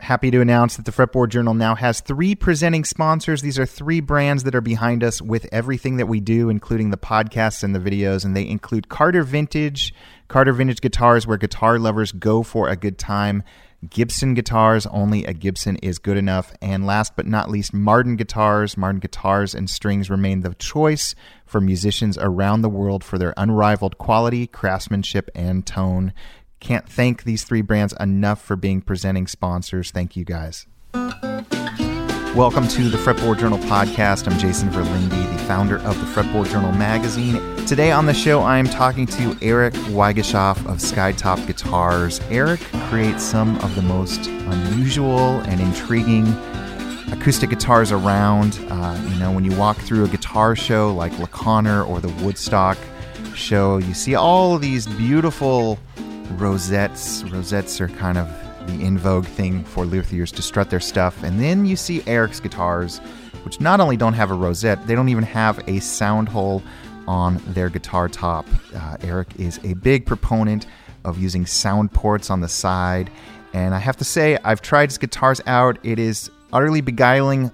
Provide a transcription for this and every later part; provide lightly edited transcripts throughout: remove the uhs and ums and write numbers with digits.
Happy to announce that the Fretboard Journal now has 3 presenting sponsors. These are 3 brands that are behind us with everything that we do, including the podcasts and the videos, and they include Carter Vintage guitars, where guitar lovers go for a good time. Gibson guitars, only a Gibson is good enough. And last but not least, Martin guitars. Martin guitars and strings remain the choice for musicians around the world for their unrivaled quality, craftsmanship, and tone. Can't thank these 3 brands enough for being presenting sponsors. Thank you, guys. Welcome to the Fretboard Journal podcast. I'm Jason Verlinde, the founder of the Fretboard Journal magazine. Today on the show, I am talking to Eric Wygoshoff of Skytop Guitars. Eric creates some of the most unusual and intriguing acoustic guitars around. When you walk through a guitar show like LeConner or the Woodstock show, you see all of these beautiful rosettes. Rosettes are kind of the in vogue thing for luthiers to strut their stuff. And then you see Eric's guitars, which not only don't have a rosette, they don't even have a sound hole on their guitar top. Eric is a big proponent of using sound ports on the side. And I have to say, I've tried his guitars out. It is utterly beguiling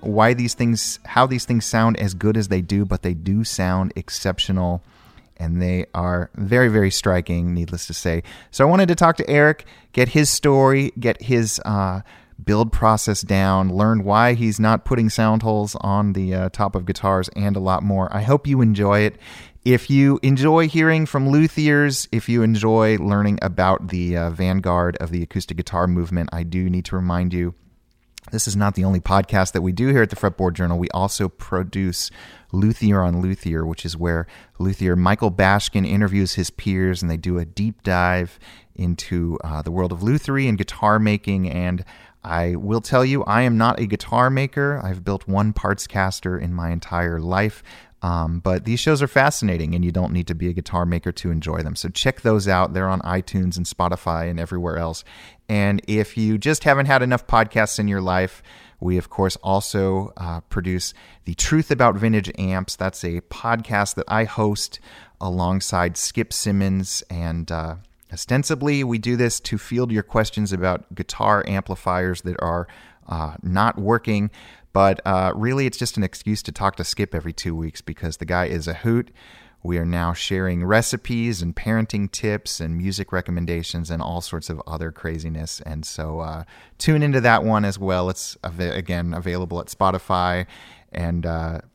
how these things sound as good as they do, but they do sound exceptional. And they are very, very striking, needless to say. So I wanted to talk to Eric, get his story, get his build process down, learn why he's not putting sound holes on the top of guitars, and a lot more. I hope you enjoy it. If you enjoy hearing from luthiers, if you enjoy learning about the vanguard of the acoustic guitar movement, I do need to remind you, this is not the only podcast that we do here at the Fretboard Journal. We also produce Luthier on Luthier, which is where luthier Michael Bashkin interviews his peers, and they do a deep dive into the world of lutherie and guitar making. And I will tell you, I am not a guitar maker. I've built one parts caster in my entire life. But these shows are fascinating, and you don't need to be a guitar maker to enjoy them. So check those out. They're on iTunes and Spotify and everywhere else. And if you just haven't had enough podcasts in your life, we, of course, also produce The Truth About Vintage Amps. That's a podcast that I host alongside Skip Simmons. And ostensibly, we do this to field your questions about guitar amplifiers that are not working. But really, it's just an excuse to talk to Skip every 2 weeks because the guy is a hoot. We are now sharing recipes and parenting tips and music recommendations and all sorts of other craziness. And so tune into that one as well. It's, again, available at Spotify and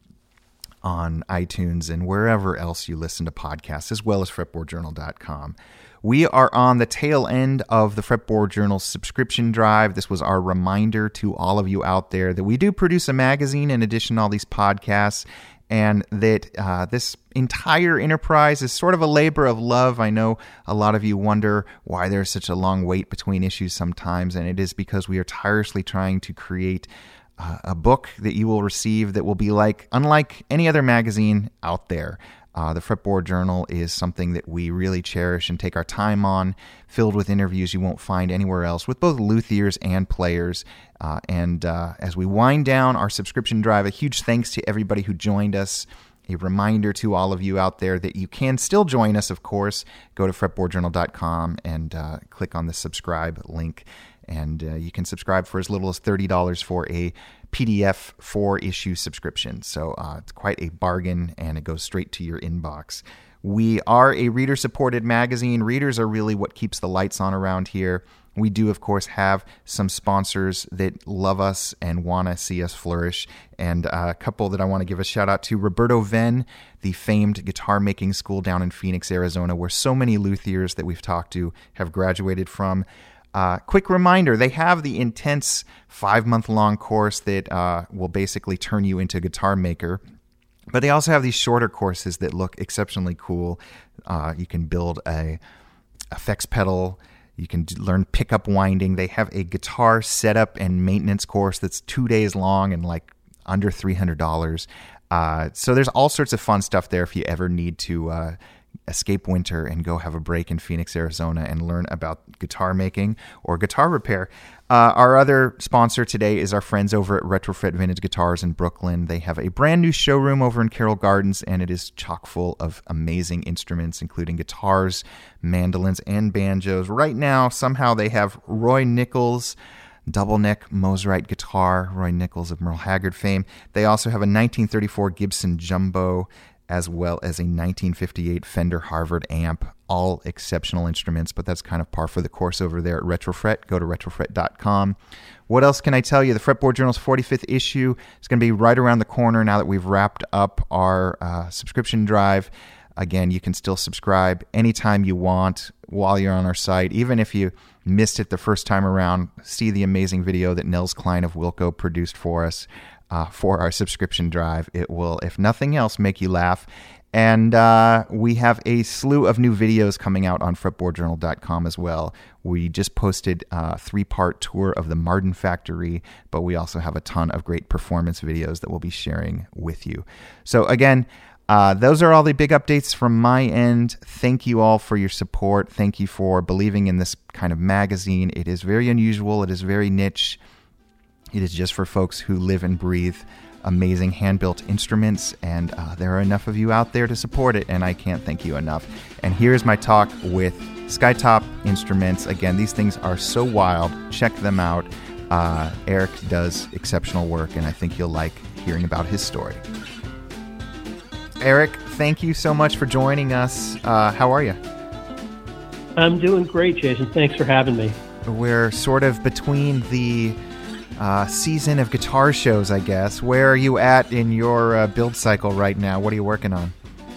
on iTunes and wherever else you listen to podcasts, as well as fretboardjournal.com. We are on the tail end of the Fretboard Journal subscription drive. This was our reminder to all of you out there that we do produce a magazine in addition to all these podcasts, and that this entire enterprise is sort of a labor of love. I know a lot of you wonder why there's such a long wait between issues sometimes, and it is because we are tirelessly trying to create a book that you will receive that will be unlike any other magazine out there. The Fretboard Journal is something that we really cherish and take our time on, filled with interviews you won't find anywhere else with both luthiers and players. And as we wind down our subscription drive, a huge thanks to everybody who joined us. A reminder to all of you out there that you can still join us, of course. Go to fretboardjournal.com and click on the subscribe link. And you can subscribe for as little as $30 for a PDF 4-issue subscription. So it's quite a bargain, and it goes straight to your inbox. We are a reader-supported magazine. Readers are really what keeps the lights on around here. We do, of course, have some sponsors that love us and want to see us flourish. And a couple that I want to give a shout out to: Roberto Venn, the famed guitar making school down in Phoenix, Arizona, where so many luthiers that we've talked to have graduated from. Quick reminder, they have the intense 5-month-long course that will basically turn you into a guitar maker. But they also have these shorter courses that look exceptionally cool. You can build a effects pedal. You can learn pickup winding. They have a guitar setup and maintenance course that's 2 days long and under $300. So there's all sorts of fun stuff there if you ever need to escape winter and go have a break in Phoenix, Arizona, and learn about guitar making or guitar repair. Our other sponsor today is our friends over at Retrofit Vintage Guitars in Brooklyn. They have a brand new showroom over in Carroll Gardens, and it is chock full of amazing instruments, including guitars, mandolins, and banjos. Right now, somehow they have Roy Nichols, double neck Mosrite guitar, Roy Nichols of Merle Haggard fame. They also have a 1934 Gibson Jumbo, as well as a 1958 Fender Harvard amp, all exceptional instruments, but that's kind of par for the course over there at Retrofret. Go to retrofret.com. What else can I tell you? The Fretboard Journal's 45th issue is going to be right around the corner now that we've wrapped up our subscription drive. Again, you can still subscribe anytime you want while you're on our site. Even if you missed it the first time around, see the amazing video that Nels Klein of Wilco produced for us for our subscription drive. It will, if nothing else, make you laugh. And we have a slew of new videos coming out on fretboardjournal.com as well. We just posted a 3-part tour of the Marden factory, but we also have a ton of great performance videos that we'll be sharing with you. So again, those are all the big updates from my end. Thank you all for your support. Thank you for believing in this kind of magazine. It is very unusual. It is very niche. It is just for folks who live and breathe amazing hand-built instruments, and there are enough of you out there to support it, and I can't thank you enough. And here's my talk with Skytop Instruments. Again, these things are so wild. Check them out. Eric does exceptional work, and I think you'll like hearing about his story. Eric, thank you so much for joining us. How are you? I'm doing great, Jason. Thanks for having me. We're sort of between the season of guitar shows, I guess. Where are you at in your build cycle right now? What are you working on?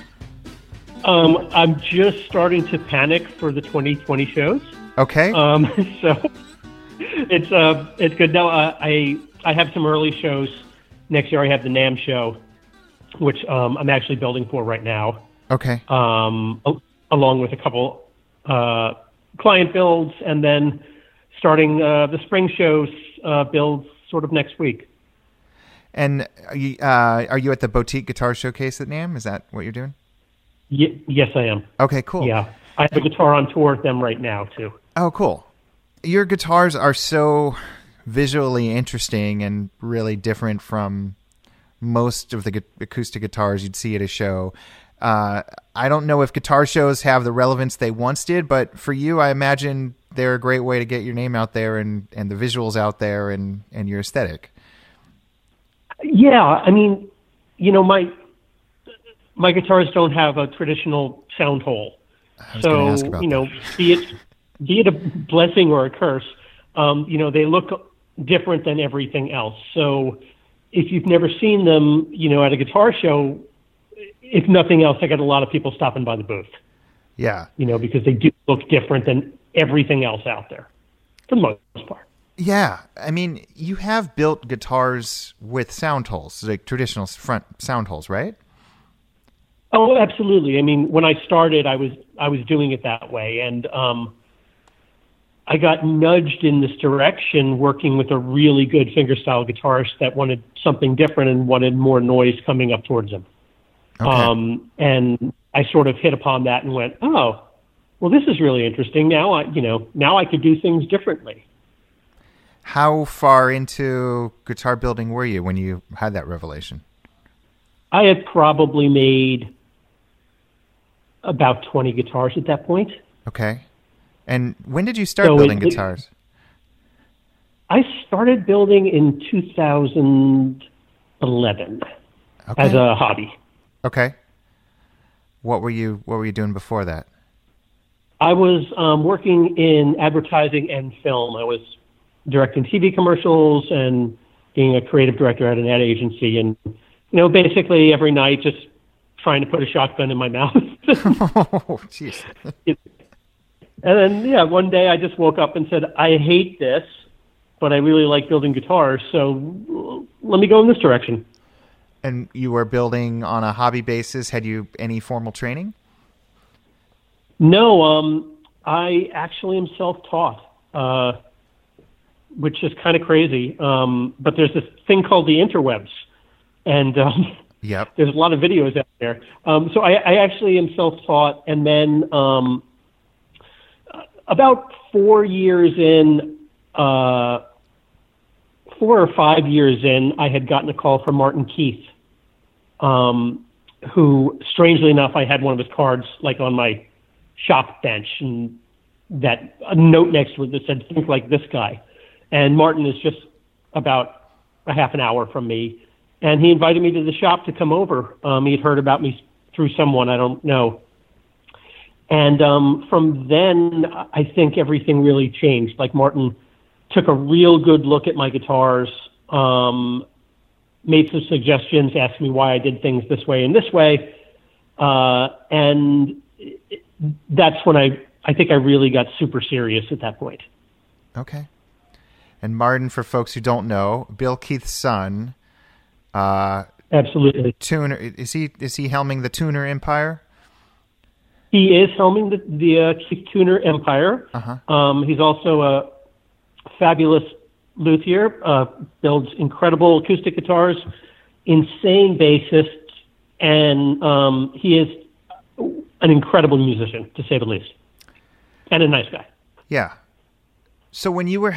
I'm just starting to panic for the 2020 shows. Okay. So it's good. Now I have some early shows next year. I have the NAMM show, which I'm actually building for right now. Okay. Along with a couple client builds, and then starting the spring shows builds sort of next week. And are you at the Boutique Guitar Showcase at NAMM? Is that what you're doing? Yes, I am. Okay, cool. Yeah, I have a guitar on tour with them right now, too. Oh, cool. Your guitars are so visually interesting and really different from most of the acoustic guitars you'd see at a show. I don't know if guitar shows have the relevance they once did, but for you, I imagine they're a great way to get your name out there and the visuals out there and your aesthetic. Yeah, I mean, you know, my guitars don't have a traditional sound hole. So, you know, be it a blessing or a curse, you know, they look different than everything else. So if you've never seen them, you know, at a guitar show, if nothing else, I got a lot of people stopping by the booth. Yeah. You know, because they do look different than everything else out there, for the most part. Yeah. I mean, you have built guitars with sound holes, like traditional front sound holes, right? Oh, absolutely. I mean, when I started, I was doing it that way, and I got nudged in this direction working with a really good fingerstyle guitarist that wanted something different and wanted more noise coming up towards him. Okay. And I sort of hit upon that and went, oh, well, this is really interesting. Now I could do things differently. How far into guitar building were you when you had that revelation? I had probably made about 20 guitars at that point. Okay. And when did you start building guitars? I started building in 2011 as a hobby. Okay. What were you doing before that? I was working in advertising and film. I was directing TV commercials and being a creative director at an ad agency, and basically every night just trying to put a shotgun in my mouth. Oh, jeez. And then, one day I just woke up and said, I hate this, but I really like building guitars, so let me go in this direction. And you were building on a hobby basis. Had you any formal training? No, I actually am self-taught, which is kind of crazy. But there's this thing called the interwebs, and yep. There's a lot of videos out there. So I actually am self-taught, and then about 4 years in, 4 or 5 years in, I had gotten a call from Martin Keith, who, strangely enough, I had one of his cards like on my shop bench, and that a note next to it that said, "Think like this guy." And Martin is just about a half an hour from me. And he invited me to the shop to come over. He had heard about me through someone, I don't know. And from then, I think everything really changed. Like, Martin took a real good look at my guitars, made some suggestions, asked me why I did things this way and this way. And that's when I think I really got super serious at that point. Okay. And Martin, for folks who don't know, Bill Keith's son. Absolutely. Tuner. Is he helming the Tuner Empire? He is helming the Keith Tuner Empire. Uh-huh. He's also a fabulous luthier, builds incredible acoustic guitars, insane bassist, and he is an incredible musician, to say the least, and a nice guy. Yeah. So when you were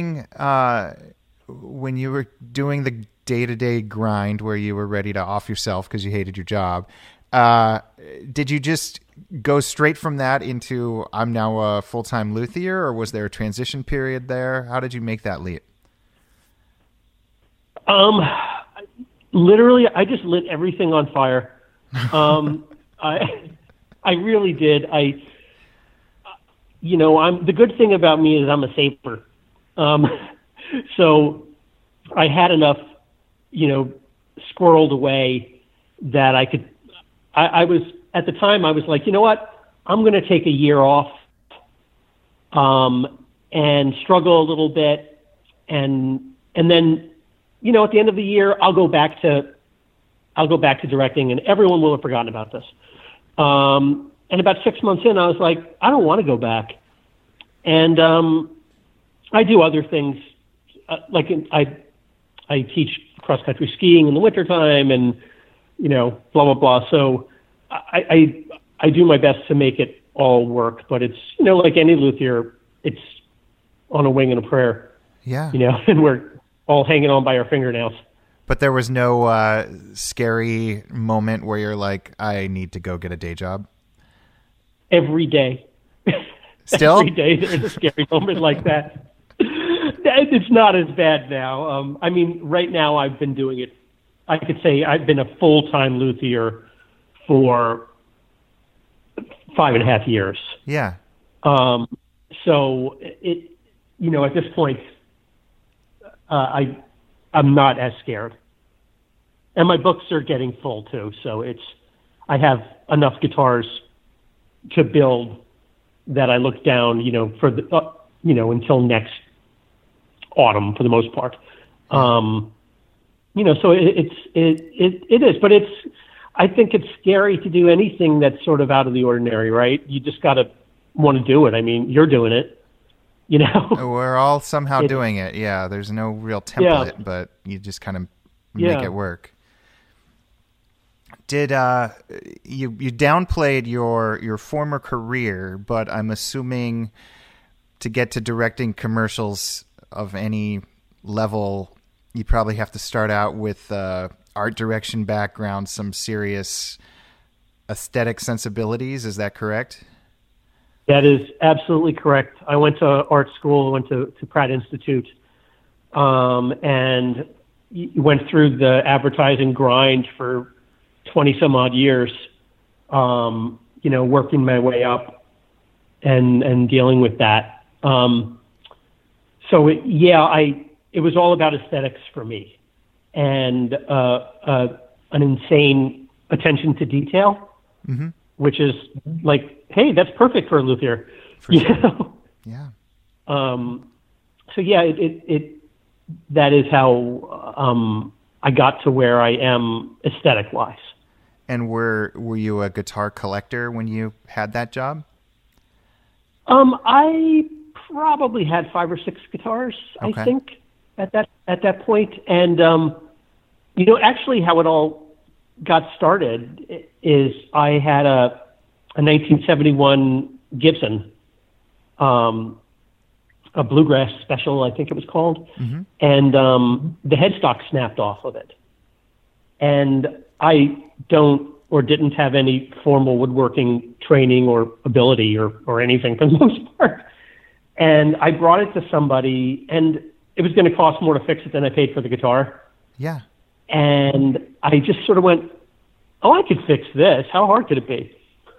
doing the day-to-day grind where you were ready to off yourself because you hated your job, did you just go straight from that into I'm now a full-time luthier, or was there a transition period there? How did you make that leap? Literally, I just lit everything on fire. I really did. The good thing about me is I'm a saver. So I had enough, squirreled away that I could, I was, at the time I was like, you know what, I'm going to take a year off, and struggle a little bit. And then, at the end of the year, I'll go back to directing, and everyone will have forgotten about this. And about 6 months in, I was like, I don't want to go back. And I do other things, I teach cross-country skiing in the wintertime and, blah, blah, blah. So I do my best to make it all work. But it's, like any luthier, it's on a wing and a prayer. Yeah. And we're all hanging on by our fingernails. But there was no scary moment where you're like, I need to go get a day job? Every day. Still? Every day there's a scary moment like that. It's not as bad now. Right now I've been doing it. I could say I've been a full-time luthier for 5.5 years. Yeah. So it, at this point, I'm not as scared. And my books are getting full too. So I have enough guitars to build that I look down, for the, until next autumn for the most part. So it is, but I think it's scary to do anything that's sort of out of the ordinary, right? You just got to want to do it. You're doing it, We're all somehow doing it. Yeah. There's no real template, but you just kind of make it work. Did you downplayed your former career, but I'm assuming to get to directing commercials of any level, you probably have to start out with art direction background, some serious aesthetic sensibilities. Is that correct? That is absolutely correct. I went to art school, went to Pratt Institute, and went through the advertising grind for 20 some odd years, working my way up and dealing with that. It was all about aesthetics for me, and an insane attention to detail, mm-hmm. which is like, hey, that's perfect for a luthier. For sure. Yeah. That is how I got to where I am aesthetic wise. And were you a guitar collector when you had that job? I probably had 5 or 6 guitars, okay. I think, at that point. And actually, how it all got started is I had a 1971 Gibson, a bluegrass special, I think it was called, mm-hmm. and the headstock snapped off of it. And I didn't have any formal woodworking training or ability or anything for the most part. And I brought it to somebody, and it was going to cost more to fix it than I paid for the guitar. Yeah. And I just sort of went, oh, I could fix this. How hard could it be?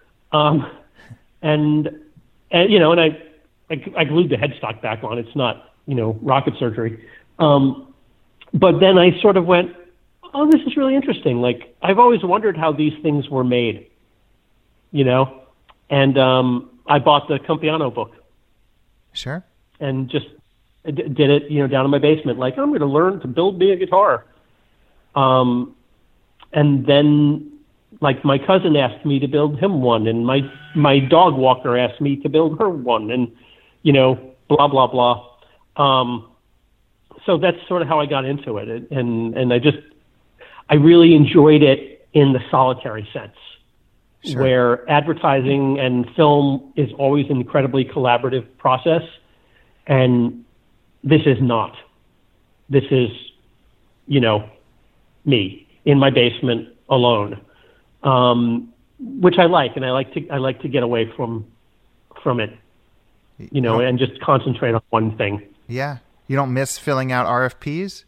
And you know, and I glued the headstock back on. It's not, you know, rocket surgery. But then I sort of went, oh, this is really interesting. Like, I've always wondered how these things were made, you know? And I bought the Compiano book. Sure. And just did it, you know, down in my basement. Like, I'm going to learn to build me a guitar. And then, like, my cousin asked me to build him one, and my dog walker asked me to build her one, and, you know, blah, blah, blah. So that's sort of how I got into it. And I really enjoyed it in the solitary sense, sure, where advertising and film is always an incredibly collaborative process. And this is not. This is, you know, me in my basement alone, which I like, and I like to get away from it, you know, and just concentrate on one thing. Yeah. You don't miss filling out RFPs?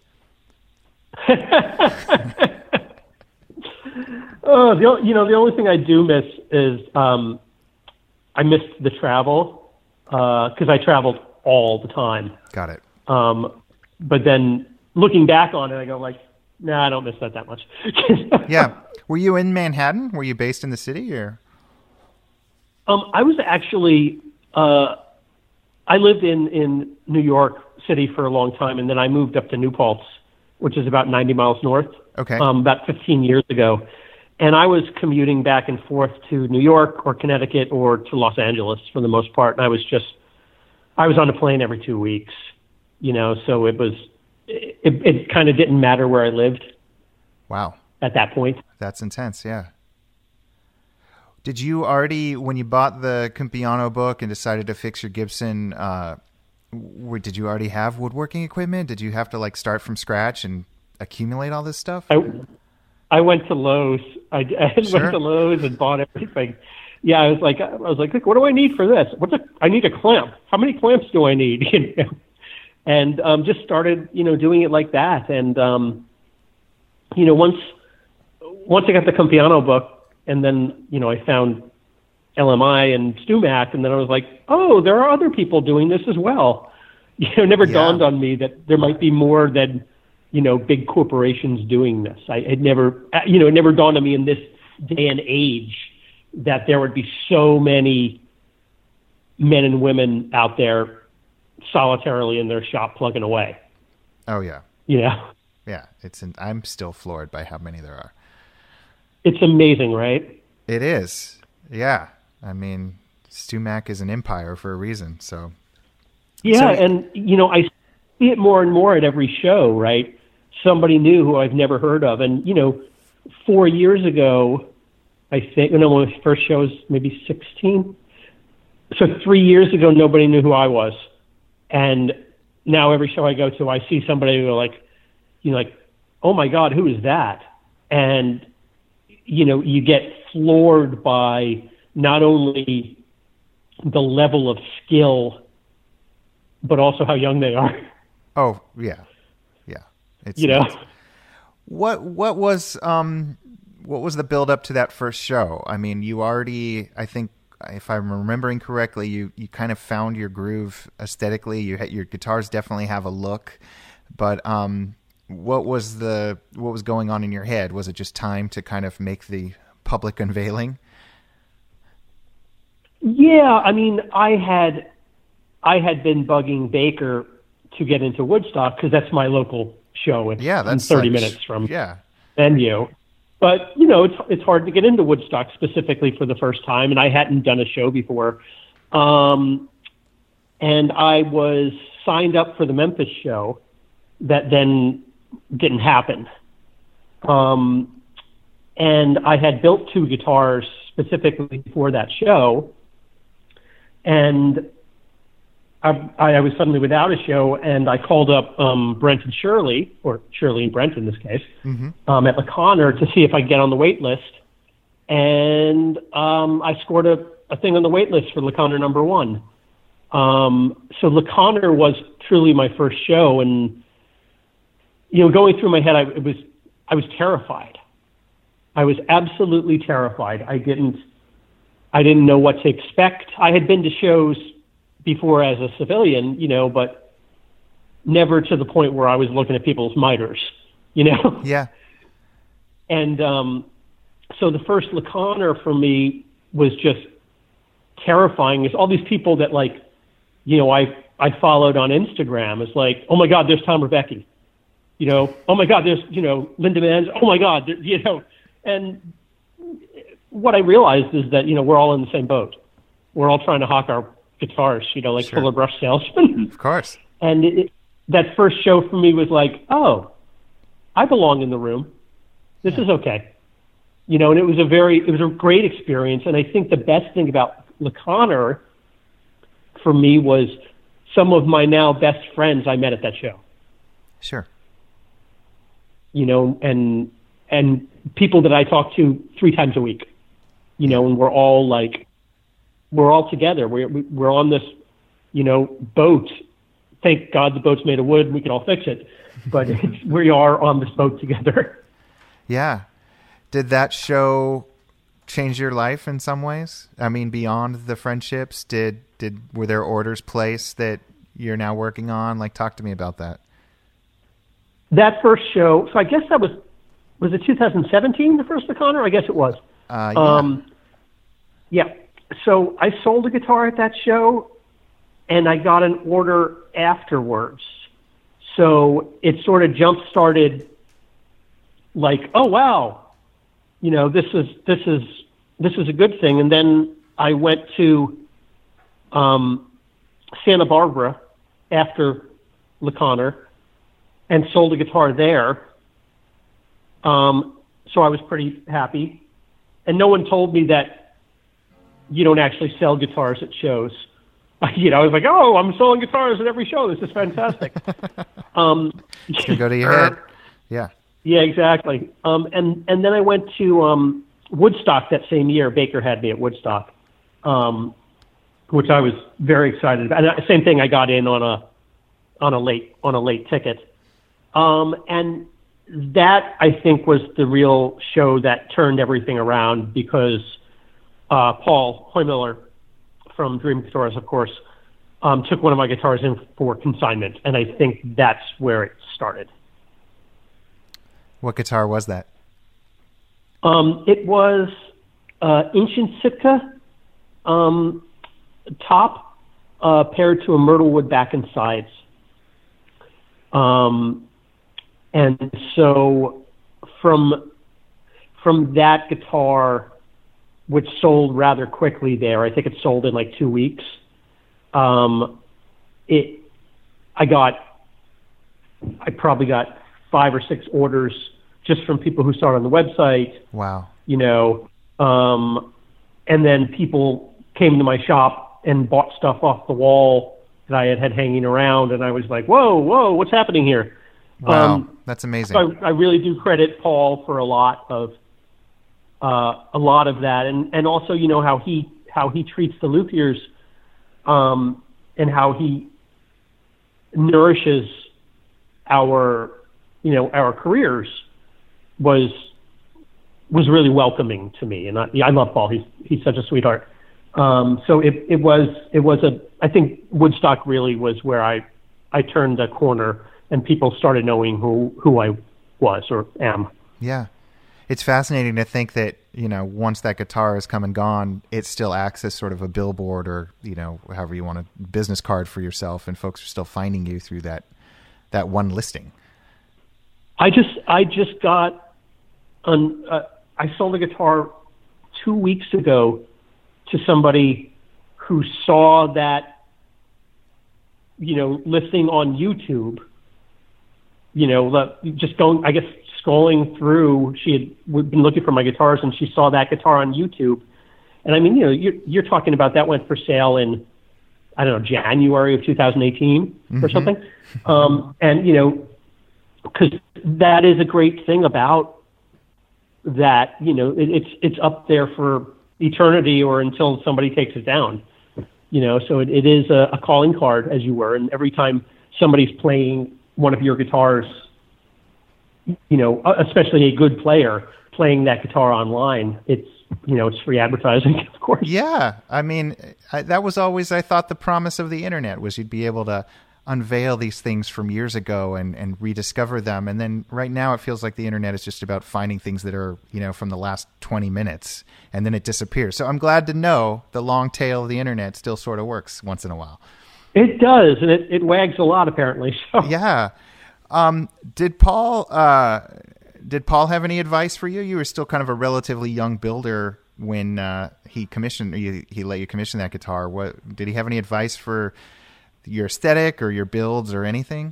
The only thing I do miss is I missed the travel because I traveled all the time. Got it. But then looking back on it, I go like, nah, I don't miss that much. Yeah. Were you in Manhattan? Were you based in the city, or? I was actually I lived in New York City for a long time, and then I moved up to New Paltz, which is about 90 miles north. Okay. About 15 years ago. And I was commuting back and forth to New York or Connecticut or to Los Angeles for the most part. And I was on a plane every 2 weeks, you know, so it kind of didn't matter where I lived. Wow. At that point. That's intense. Yeah. Did you already, when you bought the Compiano book and decided to fix your Gibson, did you already have woodworking equipment? Did you have to like start from scratch and accumulate all this stuff? I went to Lowe's. I sure. Went to Lowe's and bought everything. Yeah, I was like, what do I need for this? I need a clamp. How many clamps do I need? You know? And just started, you know, doing it like that. And you know, once I got the Compiano book, and then, you know, I found LMI and StewMac, and then I was like, oh, there are other people doing this as well. You know, it never dawned on me that there might be more than, you know, big corporations doing this. It never dawned on me in this day and age that there would be so many men and women out there solitarily in their shop plugging away. Oh, yeah. You know? Yeah. I'm still floored by how many there are. It's amazing, right? It is. Yeah. I mean, StewMac is an empire for a reason. So. Yeah. And, you know, I see it more and more at every show, right? Somebody new who I've never heard of. And, you know, 4 years ago, I think, when my first show was maybe 16. So 3 years ago, nobody knew who I was. And now every show I go to, I see somebody who like, oh my God, who is that? And, you know, you get floored by not only the level of skill, but also how young they are. Oh, yeah. Yeah. It's, you know, what was the build up to that first show? I mean, you already, I think, if I'm remembering correctly, you kind of found your groove aesthetically. Your guitars definitely have a look, but what was going on in your head? Was it just time to kind of make the public unveiling? Yeah, I mean, I had been bugging Baker to get into Woodstock because that's my local show. That's 30 minutes from venue. But, you know, it's hard to get into Woodstock specifically for the first time, and I hadn't done a show before. And I was signed up for the Memphis show that then didn't happen. And I had built 2 guitars specifically for that show, and I was suddenly without a show, and I called up Brent and Shirley, or Shirley and Brent in this case, at LeConner to see if I could get on the wait list. And I scored a thing on the wait list for LeConner #1. So Le Conner was truly my first show, and going through my head, I was terrified. I was absolutely terrified. I didn't know what to expect. I had been to shows before as a civilian, but never to the point where I was looking at people's miters, Yeah. And so the first Le Conner for me was just terrifying. There's all these people that I followed on Instagram. It's like, oh my God, there's Tom Rebecki. Oh my God, there's, Linda Manz. Oh my God, and what I realized is that, we're all in the same boat. We're all trying to hawk our guitars, Sure. Fuller Brush salesmen. Of course. And that first show for me was like, oh, I belong in the room. This is okay. And it was a great experience. And I think the best thing about Le Conner for me was some of my now best friends I met at that show. Sure. And people that I talk to 3 times a week, and we're all together. We're on this, boat. Thank God the boat's made of wood. We can all fix it, but we are on this boat together. Yeah. Did that show change your life in some ways? I mean, beyond the friendships, were there orders placed that you're now working on? Talk to me about that. That first show, so I guess that was it 2017, the first Le Conner? I guess it was. Yeah. Yeah. So I sold a guitar at that show, and I got an order afterwards. So it sort of jump-started oh, wow, this is a good thing. And then I went to Santa Barbara after Le Conner and sold a guitar there. So I was pretty happy. And no one told me that you don't actually sell guitars at shows. I was like, oh, I'm selling guitars at every show. This is fantastic. It's going to go to your head. Yeah. Yeah, exactly. And then I went to Woodstock that same year. Baker had me at Woodstock, which I was very excited about. And same thing, I got in on a late ticket. And that, I think, was the real show that turned everything around, because Paul Heumiller from Dream Guitars, of course, took one of my guitars in for consignment, and I think that's where it started. What guitar was that? It was Ancient Sitka top paired to a Myrtlewood back and sides. And so from that guitar, which sold rather quickly there, I think it sold in 2 weeks. I probably got 5 or 6 orders just from people who saw it on the website. Wow. And then people came to my shop and bought stuff off the wall that I had hanging around, and I was like, whoa, what's happening here? Wow, that's amazing. So I really do credit Paul for a lot of that, and also how he treats the luthiers, and how he nourishes our careers was really welcoming to me, and I love Paul. He's such a sweetheart. So it was I think Woodstock really was where I turned the corner, and people started knowing who I was or am. Yeah. It's fascinating to think that, once that guitar has come and gone, it still acts as sort of a billboard or, however you want, a business card for yourself, and folks are still finding you through that one listing. I just got I sold a guitar 2 weeks ago to somebody who saw that, listing on YouTube, just going, I guess, scrolling through, she had been looking for my guitars, and she saw that guitar on YouTube. And I mean, you're talking about that went for sale in, I don't know, January of 2018 or something. And, because that is a great thing about that, it's up there for eternity or until somebody takes it down. So it is a calling card, as you were. And every time somebody's playing one of your guitars, especially a good player playing that guitar online, it's free advertising, of course. Yeah. I mean, that was always, I thought, the promise of the internet was you'd be able to unveil these things from years ago and rediscover them. And then right now it feels like the internet is just about finding things that are, from the last 20 minutes, and then it disappears. So I'm glad to know the long tail of the internet still sort of works once in a while. It does, and it wags a lot, apparently. So. Yeah. Did Paul have any advice for you? You were still kind of a relatively young builder when he let you commission that guitar. What did he have any advice for your aesthetic or your builds or anything?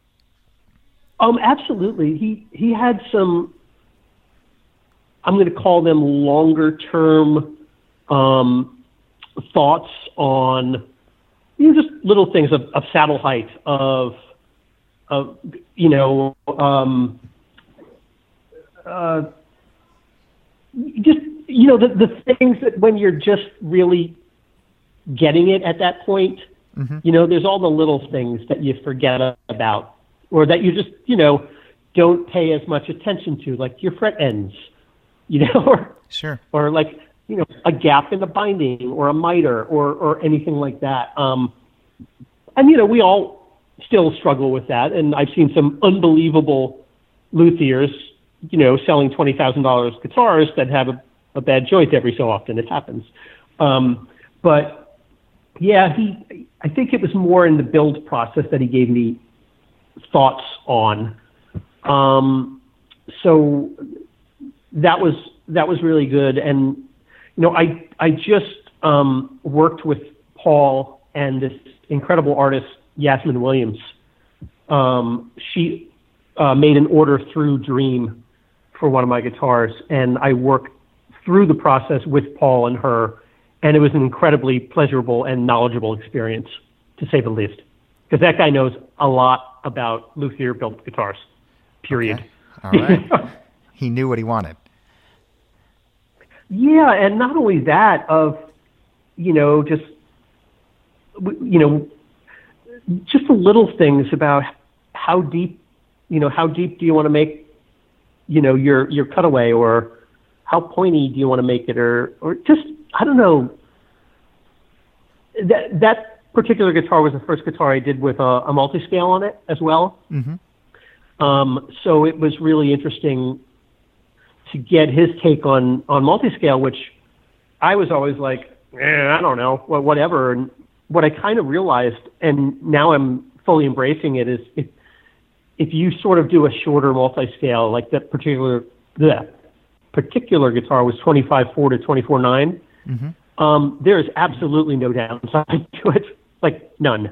Absolutely. He had some, I'm going to call them longer term thoughts on just little things of saddle height, of just the things that when you're just really getting it at that point. Mm-hmm. There's all the little things that you forget about, or that you just, don't pay as much attention to, like your fret ends, or, sure. Or like, a gap in the binding or a miter or anything like that. And, we all still struggle with that. And I've seen some unbelievable luthiers, selling $20,000 guitars that have a bad joint every so often. It happens. But yeah, I think it was more in the build process that he gave me thoughts on. So that was really good. And, I just worked with Paul and this incredible artist, Yasmin Williams. She made an order through Dream for one of my guitars, and I worked through the process with Paul and her. And it was an incredibly pleasurable and knowledgeable experience, to say the least. Because that guy knows a lot about luthier-built guitars, period. Okay. All right. He knew what he wanted. Yeah, and not only that, just the little things about how deep do you want to make, your cutaway, or how pointy do you want to make it, or just, I don't know. That particular guitar was the first guitar I did with a multi-scale on it as well. Mm-hmm. So it was really interesting to get his take on multi-scale, which I was always like, I don't know, whatever. And what I kind of realized, and now I'm fully embracing it, is if you sort of do a shorter multi-scale, like that particular guitar was 25.4 to 24.9. Mm-hmm. There is absolutely no downside to it, like none.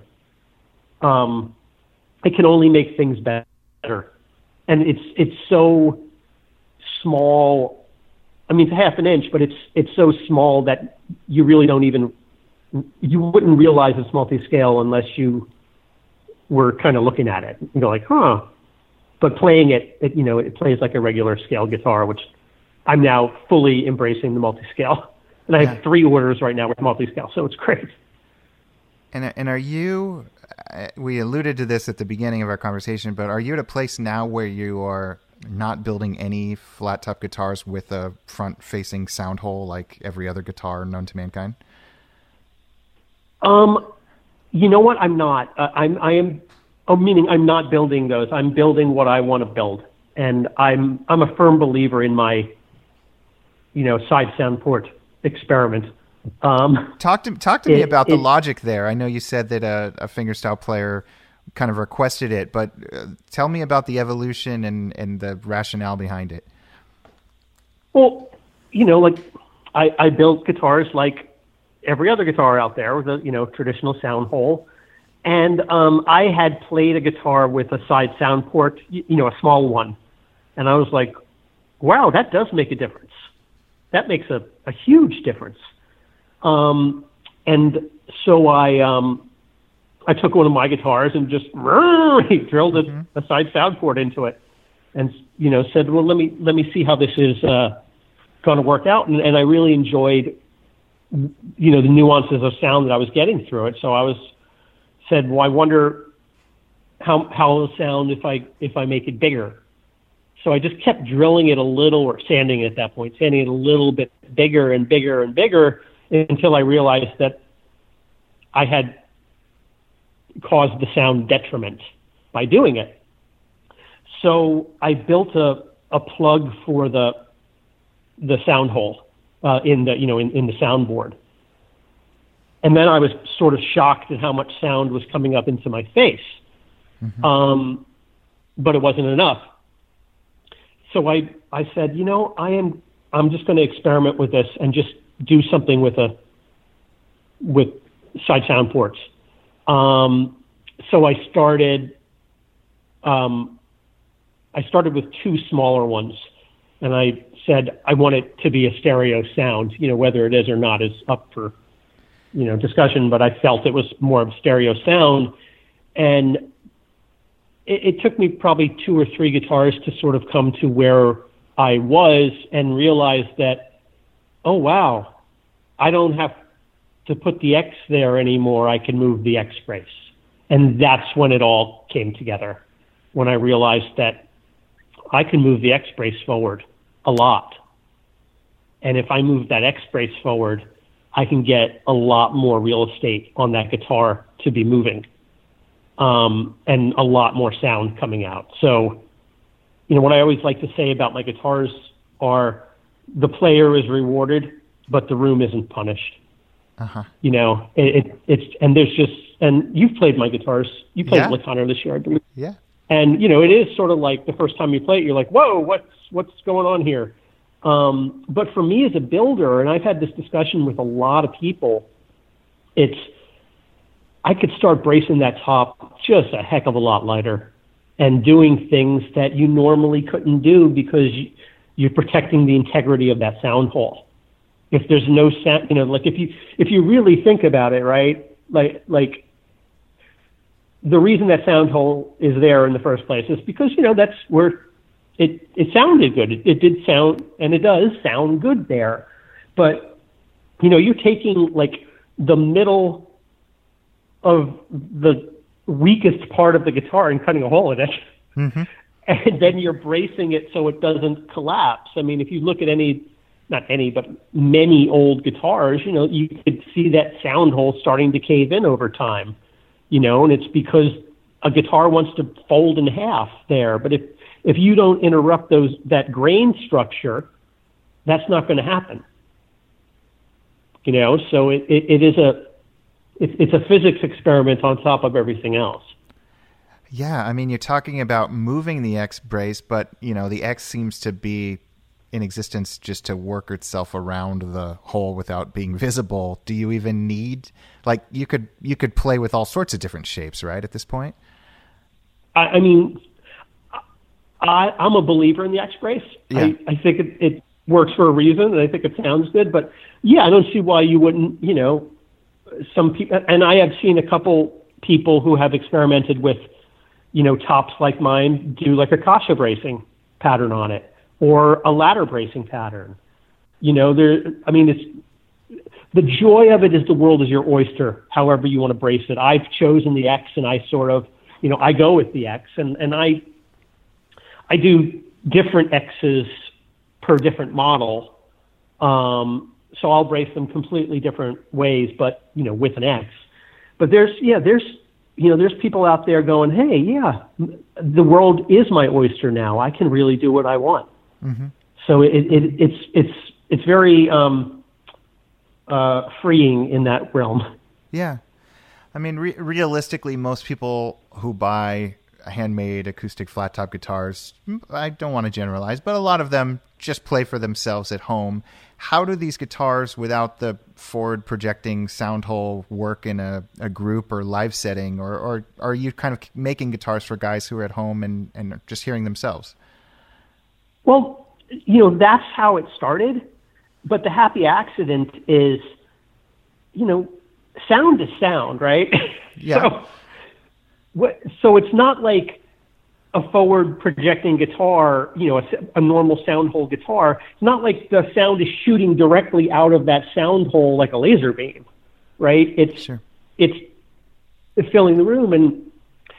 It can only make things better, and it's so small. I mean, it's half an inch, but it's so small that you really you wouldn't realize it's multi-scale unless you were kind of looking at it and go like, huh. But playing it plays like a regular scale guitar, which I'm now fully embracing the multi-scale. And I have 3 orders right now with multi-scale, so it's great. And are you, we alluded to this at the beginning of our conversation, but are you at a place now where you are not building any flat top guitars with a front-facing sound hole like every other guitar known to mankind? You know what? I'm not. Meaning I'm not building those. I'm building what I want to build. And I'm a firm believer in my, side sound port experiment. Talk to me about the logic there. I know you said that a fingerstyle player kind of requested it, but tell me about the evolution and the rationale behind it. Well, I built guitars like every other guitar out there with a traditional sound hole, and I had played a guitar with a side sound port, a small one, and I was like, wow, that does make a difference. That makes a huge difference. And so I took one of my guitars and just drilled a side sound port into it, and said, well, let me see how this is going to work out. And I really enjoyed the nuances of sound that I was getting through it. So I said, well, I wonder how it'll sound if I make it bigger. So I just kept drilling it a little, or sanding it at that point, sanding it a little bit bigger and bigger and bigger until I realized that I had caused the sound detriment by doing it. So I built a plug for the sound hole in the soundboard. And then I was sort of shocked at how much sound was coming up into my face. Mm-hmm. But it wasn't enough. So I said, I'm just going to experiment with this and just do something with side sound ports. So I started with two smaller ones, and I said I want it to be a stereo sound. Whether it is or not is up for discussion, but I felt it was more of a stereo sound. And it took me probably 2 or 3 guitars to sort of come to where I was and realize that, oh, wow, I don't have to put the X there anymore. I can move the X brace. And that's when it all came together, when I realized that I can move the X brace forward a lot. And if I move that X brace forward, I can get a lot more real estate on that guitar to be moving. And a lot more sound coming out. So, what I always like to say about my guitars are the player is rewarded, but the room isn't punished. Uh-huh. And there's just, and you've played my guitars. You played with Hunter this year, I believe. Yeah. And, it is sort of like the first time you play it, you're like, whoa, what's going on here? But for me as a builder, and I've had this discussion with a lot of people, I could start bracing that top just a heck of a lot lighter and doing things that you normally couldn't do because you're protecting the integrity of that sound hole. If there's no sound, like if you really think about it, right? Like the reason that sound hole is there in the first place is because, that's where it sounded good. It did sound, and it does sound good there. But, you're taking like the middle of the weakest part of the guitar and cutting a hole in it. Mm-hmm. And then you're bracing it so it doesn't collapse. I mean, if you look at many old guitars, you could see that sound hole starting to cave in over time, and it's because a guitar wants to fold in half there. But if you don't interrupt that grain structure, that's not going to happen. So it is it's a physics experiment on top of everything else. Yeah, I mean, you're talking about moving the X brace, but, the X seems to be in existence just to work itself around the hole without being visible. Do you even need, like, you could play with all sorts of different shapes, right, at this point? I mean, I'm a believer in the X brace. Yeah. I think it works for a reason, and I think it sounds good. But, yeah, I don't see why you wouldn't, some people, and I have seen a couple people who have experimented with, tops like mine, do like a Kasha bracing pattern on it, or a ladder bracing pattern. It's the joy of it is the world is your oyster, however you want to brace it. I've chosen the X, and I sort of, I go with the X, and I do different X's per different model. So I'll brace them completely different ways, but, with an X. But there's people out there going, hey, yeah, the world is my oyster now. I can really do what I want. Mm-hmm. So it's very freeing in that realm. Yeah. I mean, realistically, most people who buy handmade acoustic flat top guitars, I don't want to generalize, but a lot of them just play for themselves at home. How do these guitars without the forward projecting sound hole work in a group or live setting, or are you kind of making guitars for guys who are at home and just hearing themselves? Well, that's how it started, but the happy accident is, sound is sound, right? Yeah. So it's not like a forward projecting guitar, a normal sound hole guitar, it's not like the sound is shooting directly out of that sound hole like a laser beam, right? It's filling the room, and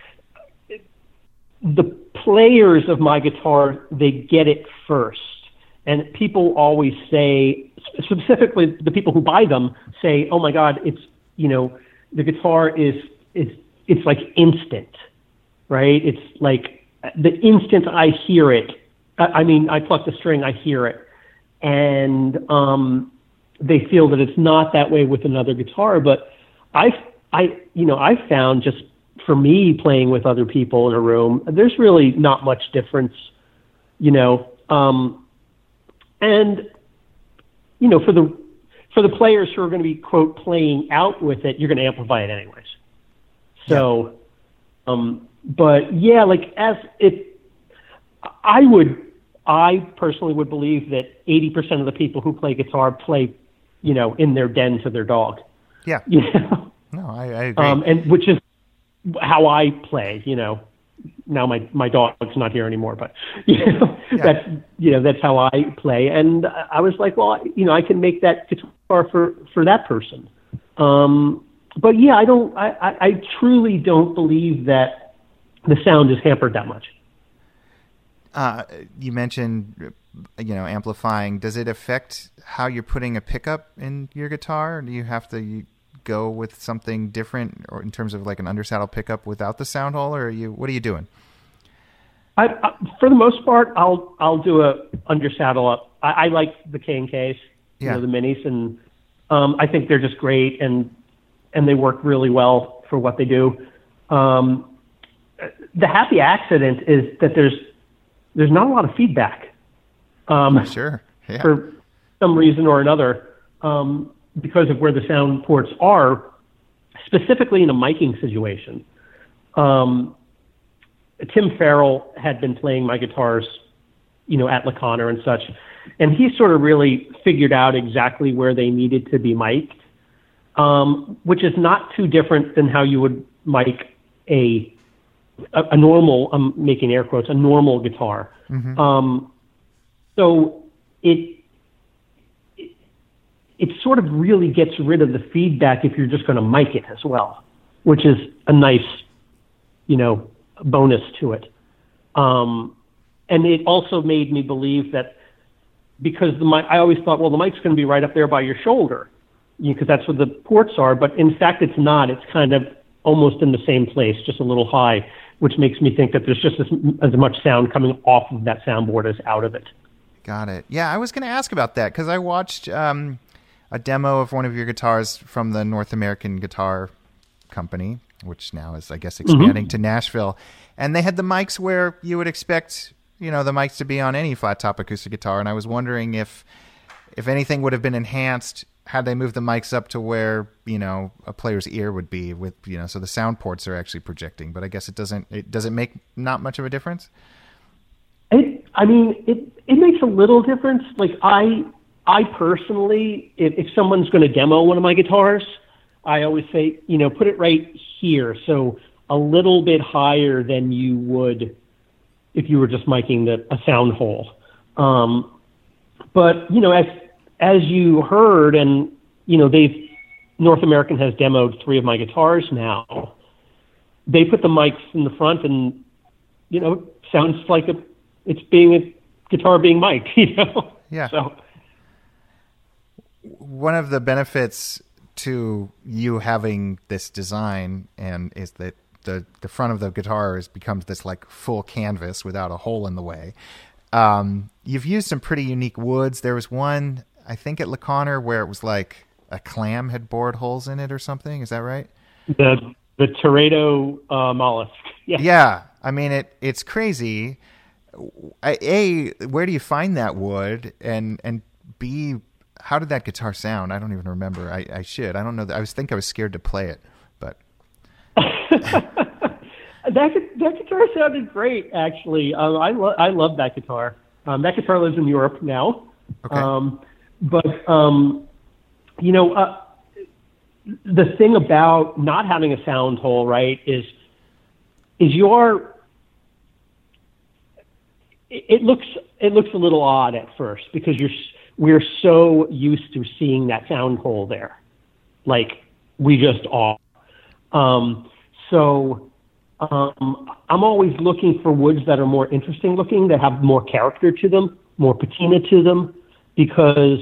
the players of my guitar, they get it first. And people always say, specifically the people who buy them say, "Oh my God, it's the guitar it's like instant, right? It's like the instant I hear it. I pluck the string, I hear it, and they feel that it's not that way with another guitar. But I've found, just for me playing with other people in a room, there's really not much difference, and for the players who are going to be, quote, playing out with it, you're going to amplify it anyways. So, but yeah, like I personally would believe that 80% of the people who play guitar play, in their den to their dog. Yeah. No, I agree. And which is how I play, Now my dog's not here anymore, but that's how I play. And I was like, well, I can make that guitar for that person. But yeah, I truly don't believe that the sound is hampered that much. You mentioned, amplifying. Does it affect how you're putting a pickup in your guitar? Or do you have to go with something different, or in terms of like an undersaddle pickup without the sound hole, or what are you doing? I for the most part, I'll do a undersaddle up. I like the K&Ks, the minis, and I think they're just great, and they work really well for what they do. The happy accident is that there's not a lot of feedback. Sure. Yeah. For some reason or another, because of where the sound ports are, specifically in a miking situation. Tim Farrell had been playing my guitars, at La Conner and such, and he sort of really figured out exactly where they needed to be mic'd, which is not too different than how you would mic a normal, I'm making air quotes, a normal guitar. Mm-hmm. So it sort of really gets rid of the feedback if you're just going to mic it as well, which is a nice, bonus to it. And it also made me believe that, because I always thought, well, the mic's going to be right up there by your shoulder, because that's where the ports are. But in fact, it's not. It's kind of almost in the same place, just a little high, which makes me think that there's just as much sound coming off of that soundboard as out of it. Got it. Yeah, I was going to ask about that, because I watched a demo of one of your guitars from the North American Guitar Company, which now is, I guess, expanding to Nashville. And they had the mics where you would expect, the mics to be on any flat top acoustic guitar. And I was wondering if anything would have been enhanced had they moved the mics up to where, a player's ear would be with, so the sound ports are actually projecting. But I guess does it make not much of a difference? It makes a little difference. Like I personally, if someone's going to demo one of my guitars, I always say, put it right here. So a little bit higher than you would if you were just miking a sound hole. But, as you heard, and, North American has demoed 3 of my guitars now. They put the mics in the front, and, sounds like it's being a guitar being mic'd, Yeah. So one of the benefits to you having this design and is that the front of the guitar becomes this like full canvas without a hole in the way. You've used some pretty unique woods. There was one, I think, at La Conner where it was like a clam had bored holes in it or something. Is that right? The Teredo mollusk. Yeah. Yeah. I mean, it's crazy. A, where do you find that wood? And B, how did that guitar sound? I don't even remember. I should. I don't know. I was scared to play it, but that guitar sounded great. Actually, I love that guitar. That guitar lives in Europe now. Okay. The thing about not having a sound hole, right, is it looks a little odd at first because we're so used to seeing that sound hole there, like we just are. I'm always looking for woods that are more interesting looking, that have more character to them, more patina to them, because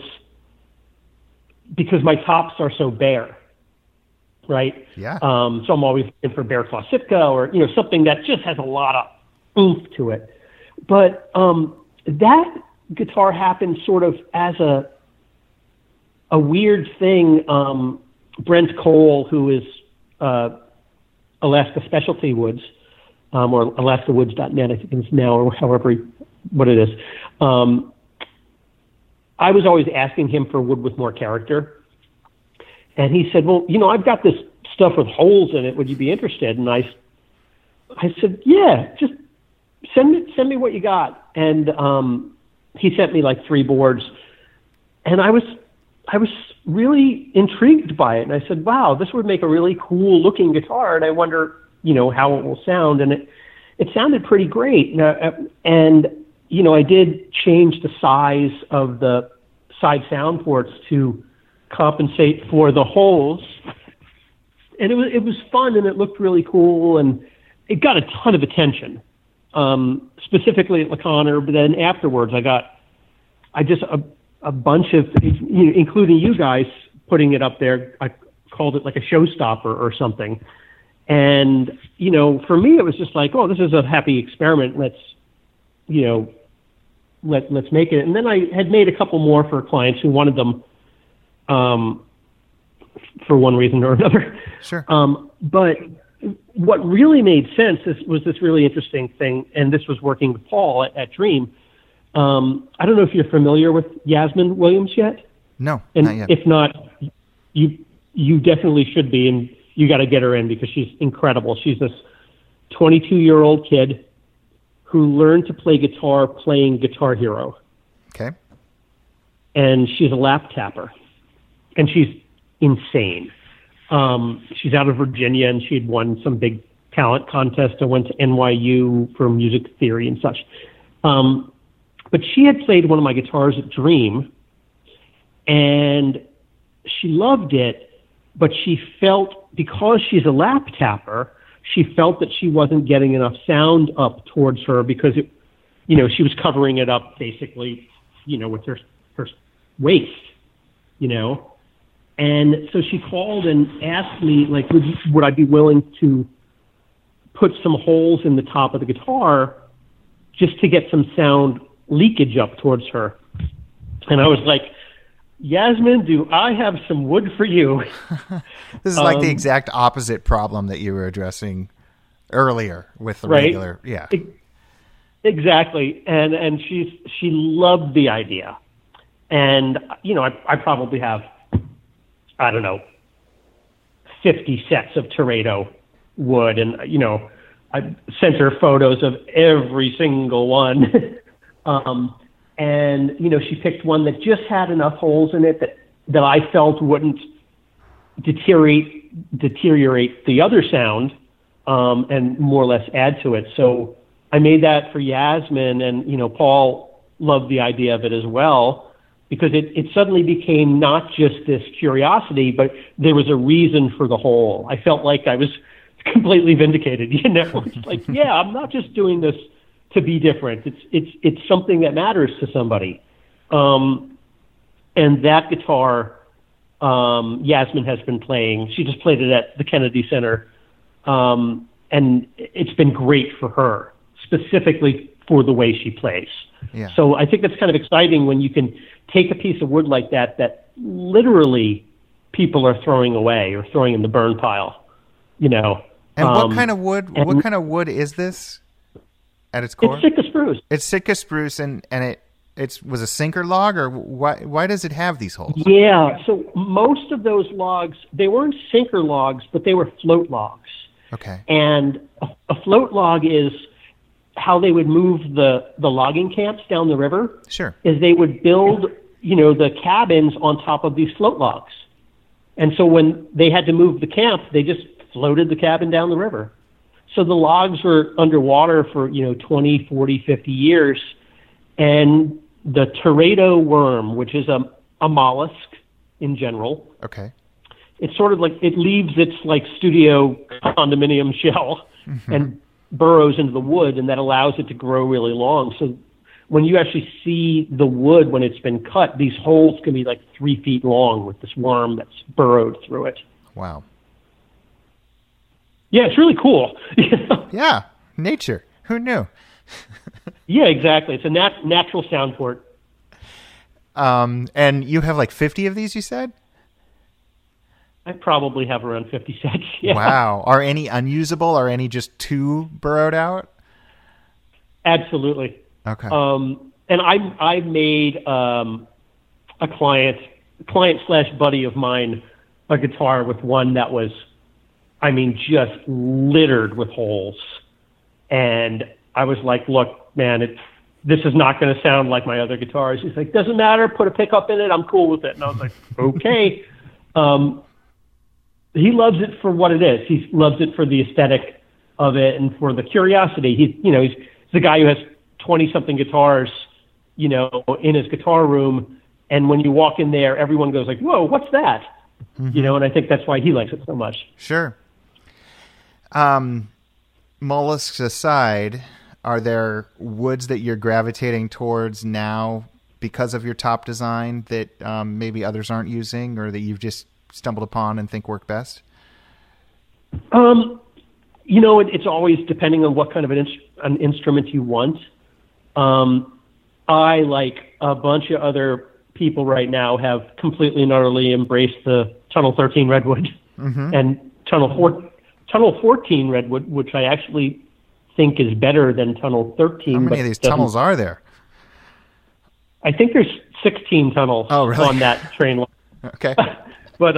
my tops are so bare, right? Yeah. So I'm always looking for Bear Claw Sitka or, something that just has a lot of oomph to it. But that guitar happened sort of as a weird thing. Brent Cole, who is Alaska Specialty Woods, or AlaskaWoods.net, I think it's now, or what it is. I was always asking him for wood with more character. And he said, well, I've got this stuff with holes in it. Would you be interested? And I said, yeah, just send me what you got. And he sent me like 3 boards. And I was really intrigued by it. And I said, wow, this would make a really cool looking guitar. And I wonder, how it will sound. And it sounded pretty great. And I did change the size of the side sound ports to compensate for the holes. And it was fun, and it looked really cool, and it got a ton of attention, specifically at LeConner. But then afterwards, I just a bunch of, including you guys, putting it up there. I called it like a showstopper or something. And, for me, it was just like, oh, this is a happy experiment. Let's make it. And then I had made a couple more for clients who wanted them, for one reason or another. Sure. But what really made sense was this really interesting thing, and this was working with Paul at Dream. I don't know if you're familiar with Yasmin Williams yet. No, and not yet. If not, you definitely should be, and you got to get her in because she's incredible. She's this 22-year-old kid who learned to play guitar playing Guitar Hero. Okay. And she's a lap tapper, and she's insane. She's out of Virginia, and she had won some big talent contest and went to NYU for music theory and such. But she had played one of my guitars at Dream, and she loved it, but she felt, because she's a lap tapper, she felt that she wasn't getting enough sound up towards her because she was covering it up basically, with her waist, And so she called and asked me, like, would I be willing to put some holes in the top of the guitar just to get some sound leakage up towards her? And I was like, Yasmin, do I have some wood for you? This is like the exact opposite problem that you were addressing earlier with the right? regular. Yeah. Exactly. And she loved the idea. And, I probably have, I don't know, 50 sets of Teredo wood. And, I sent her photos of every single one. And, she picked one that just had enough holes in it that I felt wouldn't deteriorate the other sound, and more or less add to it. So I made that for Yasmin, and, Paul loved the idea of it as well, because it suddenly became not just this curiosity, but there was a reason for the hole. I felt like I was completely vindicated, It's like, yeah, I'm not just doing this to be different. It's something that matters to somebody. And that guitar, Yasmin has been playing. She just played it at the Kennedy Center. And it's been great for her, specifically for the way she plays. Yeah. So I think that's kind of exciting when you can take a piece of wood like that literally people are throwing away or throwing in the burn pile, And what kind of wood? What kind of wood is this at its core? It's Sitka spruce. It's Sitka spruce, and it was a sinker log, or why does it have these holes? Yeah. So most of those logs, they weren't sinker logs, but they were float logs. Okay. And a float log is how they would move the logging camps down the river. Sure. Is they would build, the cabins on top of these float logs. And so when they had to move the camp, they just floated the cabin down the river. So the logs were underwater for, 20, 40, 50 years. And the teredo worm, which is a mollusk in general. Okay. It's sort of like, it leaves its like studio condominium shell and burrows into the wood, and that allows it to grow really long. So when you actually see the wood when it's been cut, these holes can be like 3 feet long with this worm that's burrowed through it. Wow. Yeah, it's really cool. Yeah, nature. Who knew? Yeah, exactly. It's a natural sound port. And you have like 50 of these, you said? I probably have around 50 sets. Yeah. Wow. Are any unusable? Are any just too burrowed out? Absolutely. Okay. And I made a client / buddy of mine a guitar with one that was, I mean, just littered with holes. And I was like, look, man, this is not going to sound like my other guitars. He's like, doesn't matter. Put a pickup in it. I'm cool with it. And I was like, okay. He loves it for what it is. He loves it for the aesthetic of it and for the curiosity. He's the guy who has 20-something guitars, in his guitar room. And when you walk in there, everyone goes like, whoa, what's that? Mm-hmm. And I think that's why he likes it so much. Sure. Mollusks aside, are there woods that you're gravitating towards now because of your top design that maybe others aren't using, or that you've just stumbled upon and think work best? It's always depending on what kind of an instrument you want. I, like a bunch of other people right now, have completely and utterly embraced the Tunnel 13 Redwood and Tunnel 14 Redwood, which I actually think is better than Tunnel 13. How many of these tunnels are there? I think there's 16 tunnels on that train line. Okay. But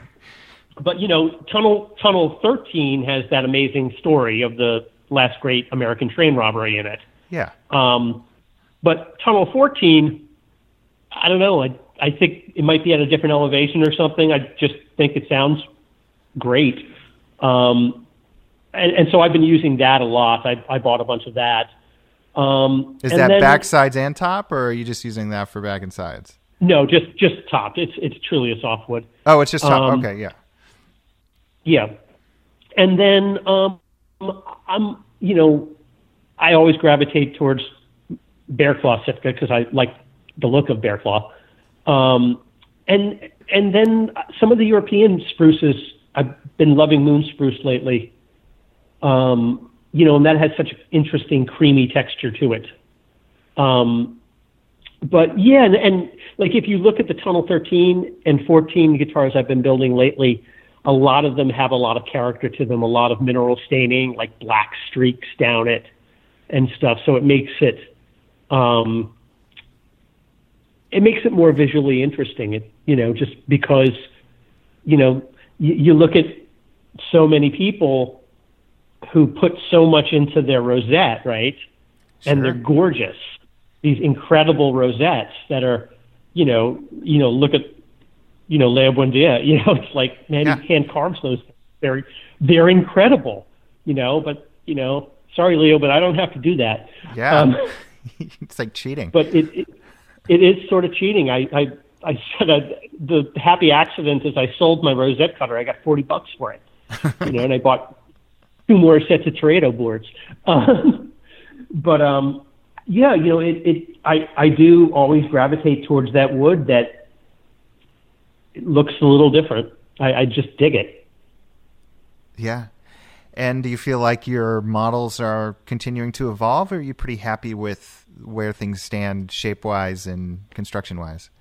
Tunnel 13 has that amazing story of the last great American train robbery in it. Yeah. But Tunnel 14, I don't know. I think it might be at a different elevation or something. I just think it sounds great. And so I've been using that a lot. I bought a bunch of that. Is that back sides and top, or are you just using that for back and sides? No, just top. It's truly a softwood. Oh, it's just top. Okay, yeah. Yeah. And then I always gravitate towards bear claw Sitka because I like the look of bear claw. And then some of the European spruces, I've been loving moon spruce lately. And that has such an interesting creamy texture to it. But yeah, and like if you look at the Tunnel 13 and 14 guitars I've been building lately, a lot of them have a lot of character to them, a lot of mineral staining, like black streaks down it and stuff. So it makes it more visually interesting. Just because, you look at so many people who put so much into their rosette, right? Sure. And they're gorgeous. These incredible rosettes that are, look at, Leo Buendia, it's like, man, You can't carve those. They're incredible, but, sorry, Leo, but I don't have to do that. Yeah. It's like cheating. But it is sort of cheating. I said the happy accident is I sold my rosette cutter. I got $40 for it, and I bought 2 more sets of Teredo boards. Yeah, I do always gravitate towards that wood that looks a little different. I just dig it. Yeah. And do you feel like your models are continuing to evolve, or are you pretty happy with where things stand shape-wise and construction-wise?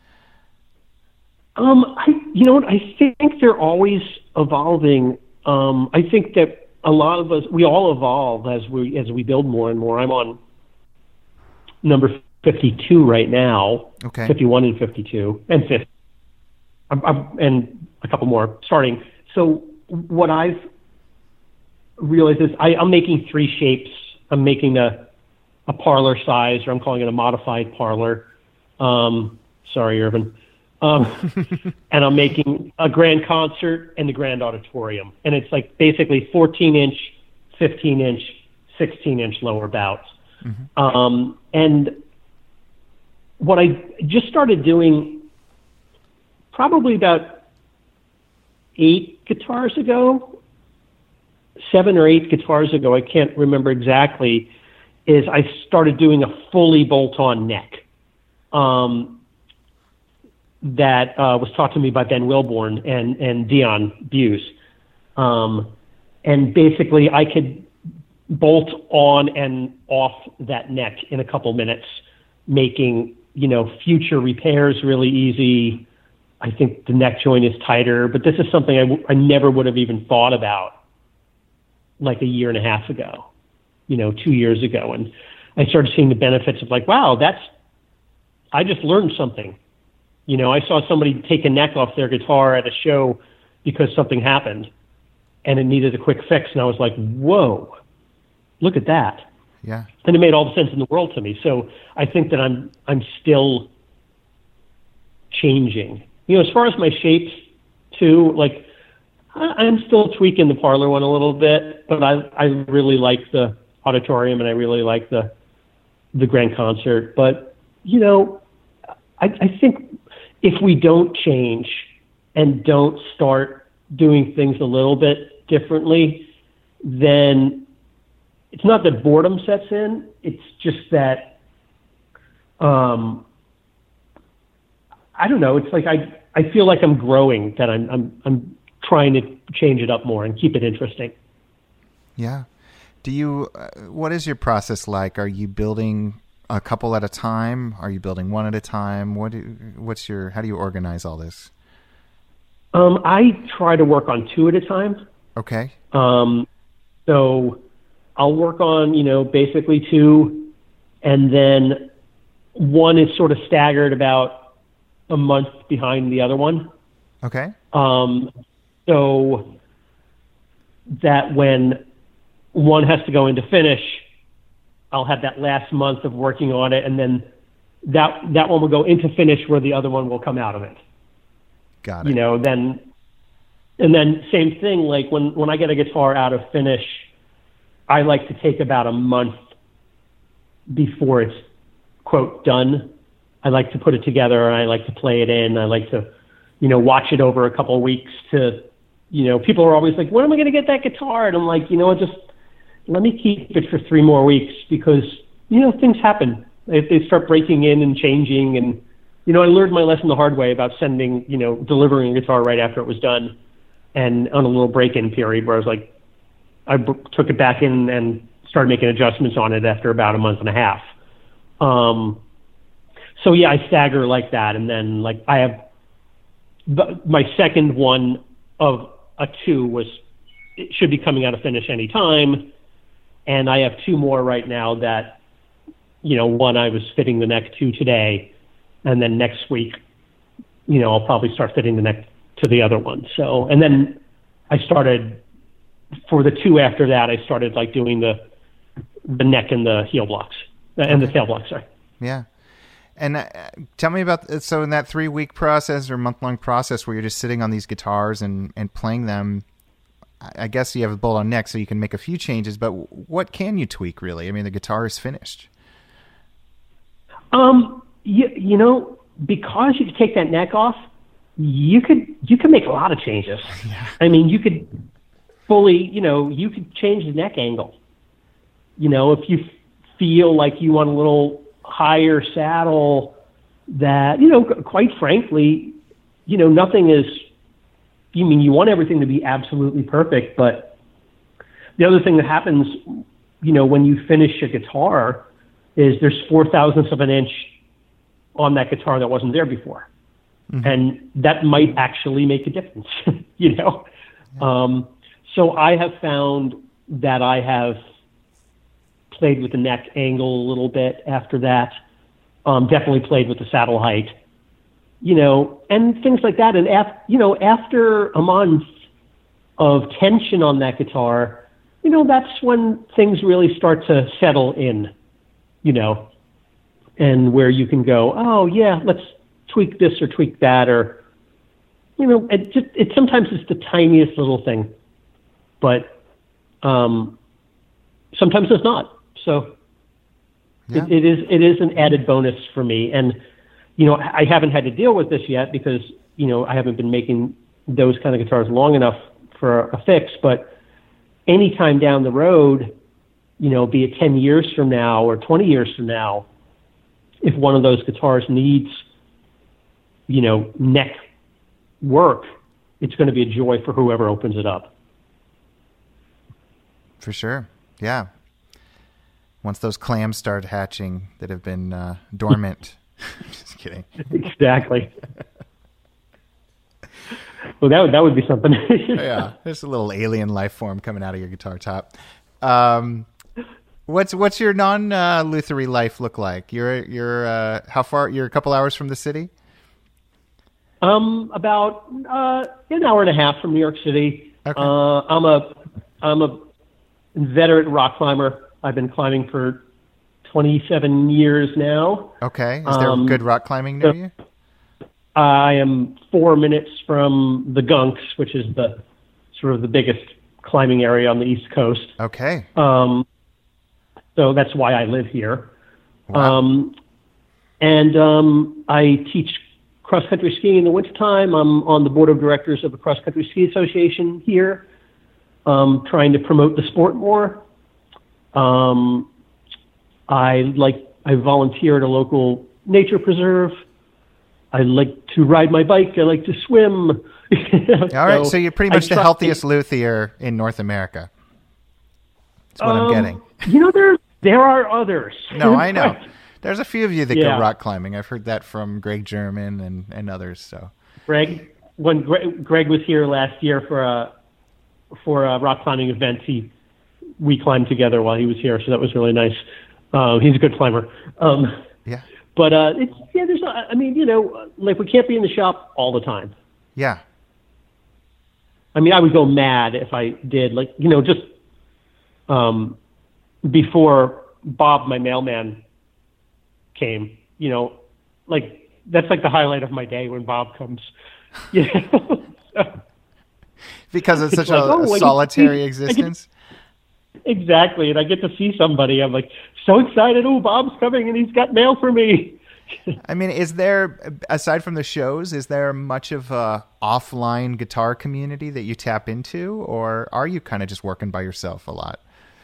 I think they're always evolving. I think that a lot of us, we all evolve as we build more and more. I'm on number 52 right now. Okay. 51 and 52 and 50. And a couple more starting. So what I've realized is I'm making 3 shapes. I'm making a parlor size, or I'm calling it a modified parlor. Sorry, Irvin. And I'm making a grand concert and the grand auditorium. And it's like basically 14-inch 15-inch, 16-inch lower bouts. And what I just started doing probably about 8 guitars ago, 7 or 8 guitars ago, I can't remember exactly, is I started doing a fully bolt-on neck. That was taught to me by Ben Wilborn and Dion Buse. And basically I could bolt on and off that neck in a couple minutes, making, future repairs really easy. I think the neck joint is tighter, but this is something I never would have even thought about like a year and a half ago, 2 years ago. And I started seeing the benefits of like, wow, I just learned something. I saw somebody take a neck off their guitar at a show because something happened and it needed a quick fix. And I was like, whoa, look at that. Yeah. And it made all the sense in the world to me. So I think that I'm still changing. As far as my shapes too, like I'm still tweaking the Parlor one a little bit, but I really like the Auditorium and I really like the Grand Concert. But, I think if we don't change and don't start doing things a little bit differently, then it's not that boredom sets in. It's just that, I don't know. It's like I feel like I'm growing, that I'm trying to change it up more and keep it interesting. Yeah. Do you? What is your process like? Are you building a couple at a time? Are you building one at a time? How do you organize all this? I try to work on 2 at a time. Okay. So I'll work on, basically 2, and then one is sort of staggered about a month behind the other one. Okay. So that when one has to go into finish, I'll have that last month of working on it, and then that one will go into finish where the other one will come out of it. Got it. And then same thing, like when I get a guitar out of finish, I like to take about a month before it's, quote, done. I like to put it together, and I like to play it in. I like to, watch it over a couple of weeks to, people are always like, when am I going to get that guitar? And I'm like, just let me keep it for 3 more weeks because, things happen. They start breaking in and changing. And, I learned my lesson the hard way about delivering a guitar right after it was done and on a little break-in period where I was like, I took it back in and started making adjustments on it after about a month and a half. So yeah, I stagger like that. And then like I have my second one of a 2 it should be coming out of finish any time. And I have 2 more right now that, one I was fitting the neck to today. And then next week, I'll probably start fitting the neck to the other one. So, and then I started for the 2 after that, I started like doing the neck and the heel blocks and the tail blocks. Sorry. Yeah. And tell me about, so in that 3-week process or month-long process where you're just sitting on these guitars and playing them, I guess you have a bolt-on neck so you can make a few changes, but what can you tweak really? I mean, the guitar is finished. Because you could take that neck off, you could make a lot of changes. Yeah. I mean, you could fully, you could change the neck angle. If you feel like you want a little higher saddle that, quite frankly, nothing is, you want everything to be absolutely perfect, but the other thing that happens, when you finish a guitar is there's 0.004 of an inch on that guitar that wasn't there before. Mm-hmm. And that might actually make a difference, Yeah. So I have found that I have played with the neck angle a little bit after that. Definitely played with the saddle height, and things like that. And after a month of tension on that guitar, that's when things really start to settle in, and where you can go, oh yeah, let's tweak this or tweak that, or, sometimes it's the tiniest little thing, but, sometimes it's not. So Yeah. it is an added bonus for me. And, I haven't had to deal with this yet because, I haven't been making those kind of guitars long enough for a fix. But anytime down the road, be it 10 years from now or 20 years from now, if one of those guitars needs, neck work, it's going to be a joy for whoever opens it up. For sure. Yeah. Once those clams start hatching that have been dormant. Just kidding. Exactly. Well, that would be something. Yeah. There's a little alien life form coming out of your guitar top. What's your non-Luthery life look like? You're how far? You're a couple hours from the city? About an hour and a half from New York City. Okay. I'm a veteran rock climber. I've been climbing for 27 years now. Okay. Is there good rock climbing near you? I am 4 minutes from the Gunks, which is the sort of the biggest climbing area on the East Coast. Okay. So that's why I live here. Wow. I teach cross-country skiing in the wintertime. I'm on the board of directors of the Cross-Country Ski Association here, trying to promote the sport more. I volunteer at a local nature preserve. I like to ride my bike. I like to swim. All right, so you're pretty much the healthiest luthier in North America. That's what I'm getting. There are others. No, I know. There's a few of you that Yeah. go rock climbing. I've heard that from Greg German and others. So, When Greg was here last year for a rock climbing event, we climbed together while he was here, so that was really nice. He's a good climber. yeah. But we can't be in the shop all the time. Yeah. I mean, I would go mad if I did, just before Bob, my mailman, came, that's like the highlight of my day when Bob comes. Because it's such a like, solitary existence. Exactly. And I get to see somebody. I'm like, so excited. Oh, Bob's coming and he's got mail for me. I mean, is there, aside from the shows, is there much of a offline guitar community that you tap into, or are you kind of just working by yourself a lot?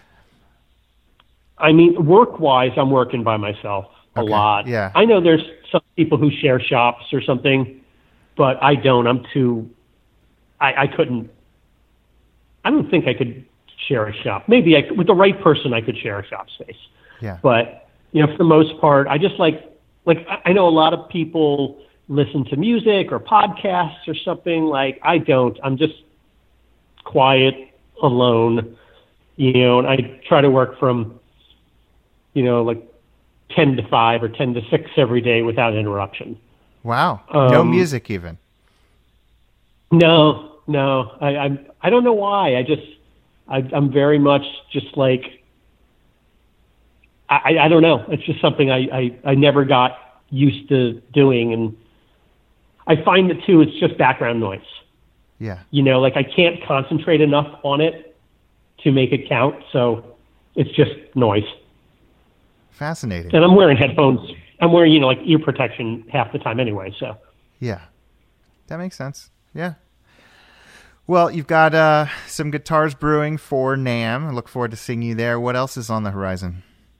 I mean, work-wise, I'm working by myself a lot. Yeah. I know there's some people who share shops or something, but I don't. I'm too... I couldn't... I don't think I could share a shop. Maybe with the right person, I could share a shop space. Yeah. But, for the most part, I just like I know a lot of people listen to music or podcasts or something. Like, I don't. I'm just quiet, alone, and I try to work from, 10 to 5 or 10 to 6 every day without interruption. Wow. No music even. No. I don't know why. I'm very much just like, I don't know. It's just something I never got used to doing. And I find that too, it's just background noise. Yeah. I can't concentrate enough on it to make it count. So it's just noise. Fascinating. And I'm wearing headphones. I'm wearing, ear protection half the time anyway. So yeah, that makes sense. Yeah. Well, you've got some guitars brewing for NAMM. I look forward to seeing you there. What else is on the horizon?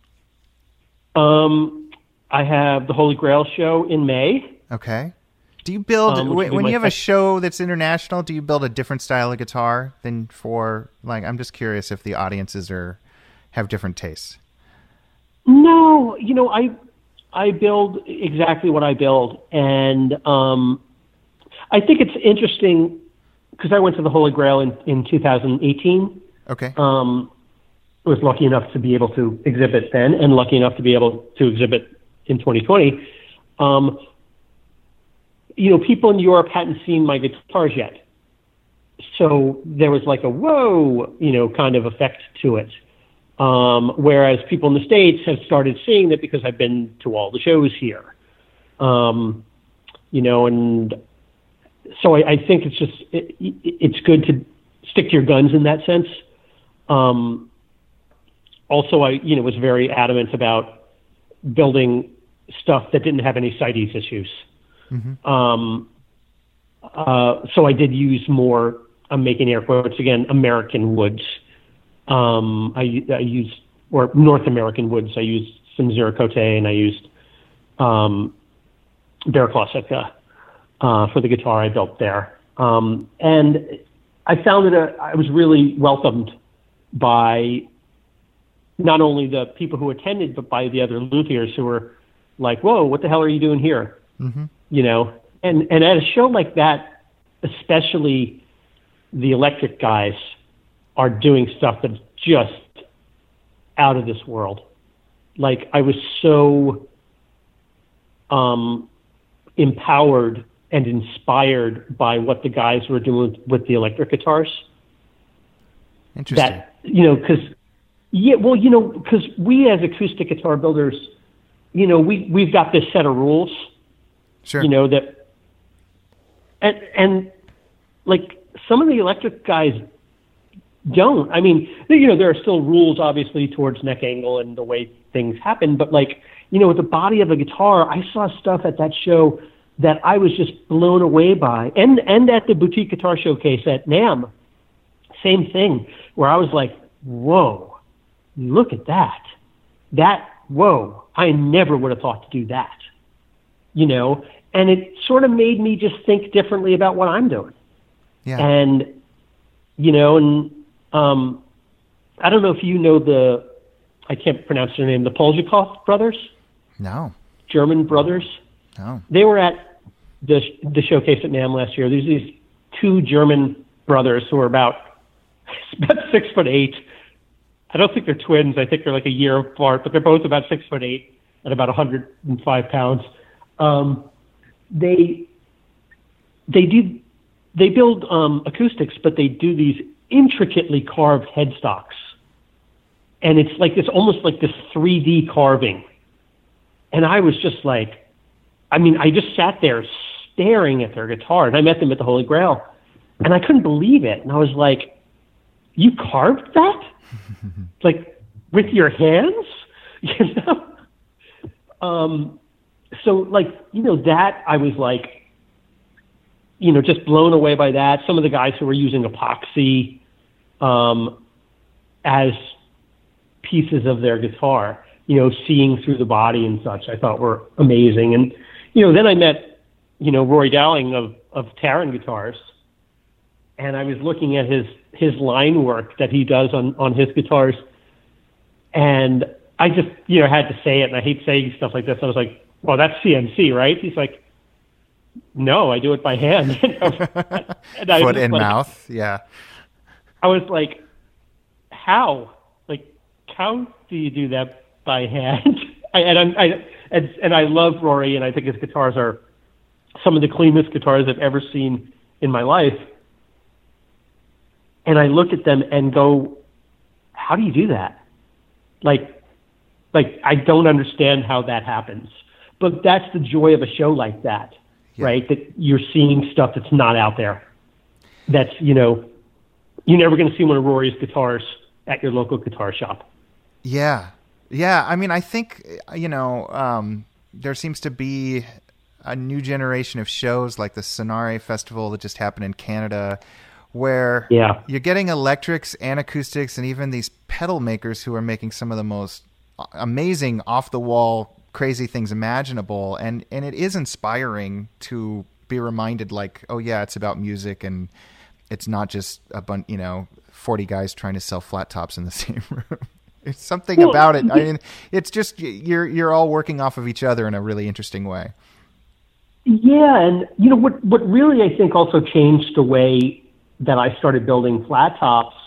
I have the Holy Grail show in May. Okay. Do you build, when you have a show that's international, do you build a different style of guitar than for, I'm just curious if the audiences have different tastes. No, I build exactly what I build. And I think it's interesting because I went to the Holy Grail in 2018. Okay. I was lucky enough to be able to exhibit then and lucky enough to be able to exhibit in 2020. People in Europe hadn't seen my guitars yet. So there was like a whoa, kind of effect to it. Whereas people in the States have started seeing that because I've been to all the shows here. And so I think it's just, it's good to stick to your guns in that sense. also I, was very adamant about building stuff that didn't have any CITES issues. So I did use more, I'm making air quotes again, American woods. I used, or North American woods. I used some Cerakote, and I used Bear Claw Sitka for the guitar I built there. And I found that I was really welcomed by not only the people who attended, but by the other luthiers who were like, whoa, what the hell are you doing here? And at a show like that, especially the electric guys are doing stuff that's just out of this world. Like, I was so empowered and inspired by what the guys were doing with the electric guitars. Interesting. That, because we as acoustic guitar builders, we've got this set of rules. Sure. That, and like some of the electric guys don't. I mean, there are still rules, obviously, towards neck angle and the way things happen. But with the body of a guitar, I saw stuff at that show that I was just blown away by. And at the Boutique Guitar Showcase at NAMM, same thing, where I was like, whoa, look at that. Whoa, I never would have thought to do that. And it sort of made me just think differently about what I'm doing. Yeah. And, I don't know if you know I can't pronounce their name, the Polzikov brothers? No. German brothers? No. They were at the showcase at NAMM last year. There's these two German brothers who are about 6'8". I don't think they're twins. I think they're like a year apart, but they're both about 6'8" and about 105 pounds. They build acoustics, but they do these intricately carved headstocks, and it's like this, almost like this 3D carving. And I was just like, I just sat there staring at their guitar, and I met them at the Holy Grail, and I couldn't believe it. And I was like, "You carved that? Like with your hands?" So that I was like, just blown away by that. Some of the guys who were using epoxy as pieces of their guitar, seeing through the body and such, I thought were amazing. And, then I met, Rory Dowling of Taran Guitars, and I was looking at his line work that he does on his guitars. And I just, had to say it, and I hate saying stuff like this. I was like, well, that's CNC, right? He's like, no, I do it by hand. And foot and mouth, yeah. I was like, how? Like, how do you do that by hand? And I love Rory, and I think his guitars are some of the cleanest guitars I've ever seen in my life. And I look at them and go, how do you do that? Like I don't understand how that happens. But that's the joy of a show like that, yeah. Right? That you're seeing stuff that's not out there. That's, you're never going to see one of Rory's guitars at your local guitar shop. Yeah. Yeah. I think, there seems to be a new generation of shows like the Sonare Festival that just happened in Canada, where you're getting electrics and acoustics and even these pedal makers who are making some of the most amazing off-the-wall crazy things imaginable, and it is inspiring to be reminded, like, oh yeah, it's about music, and it's not just 40 guys trying to sell flat tops in the same room. It's something about it. It's just you're all working off of each other in a really interesting way. Yeah, and what really I think also changed the way that I started building flat tops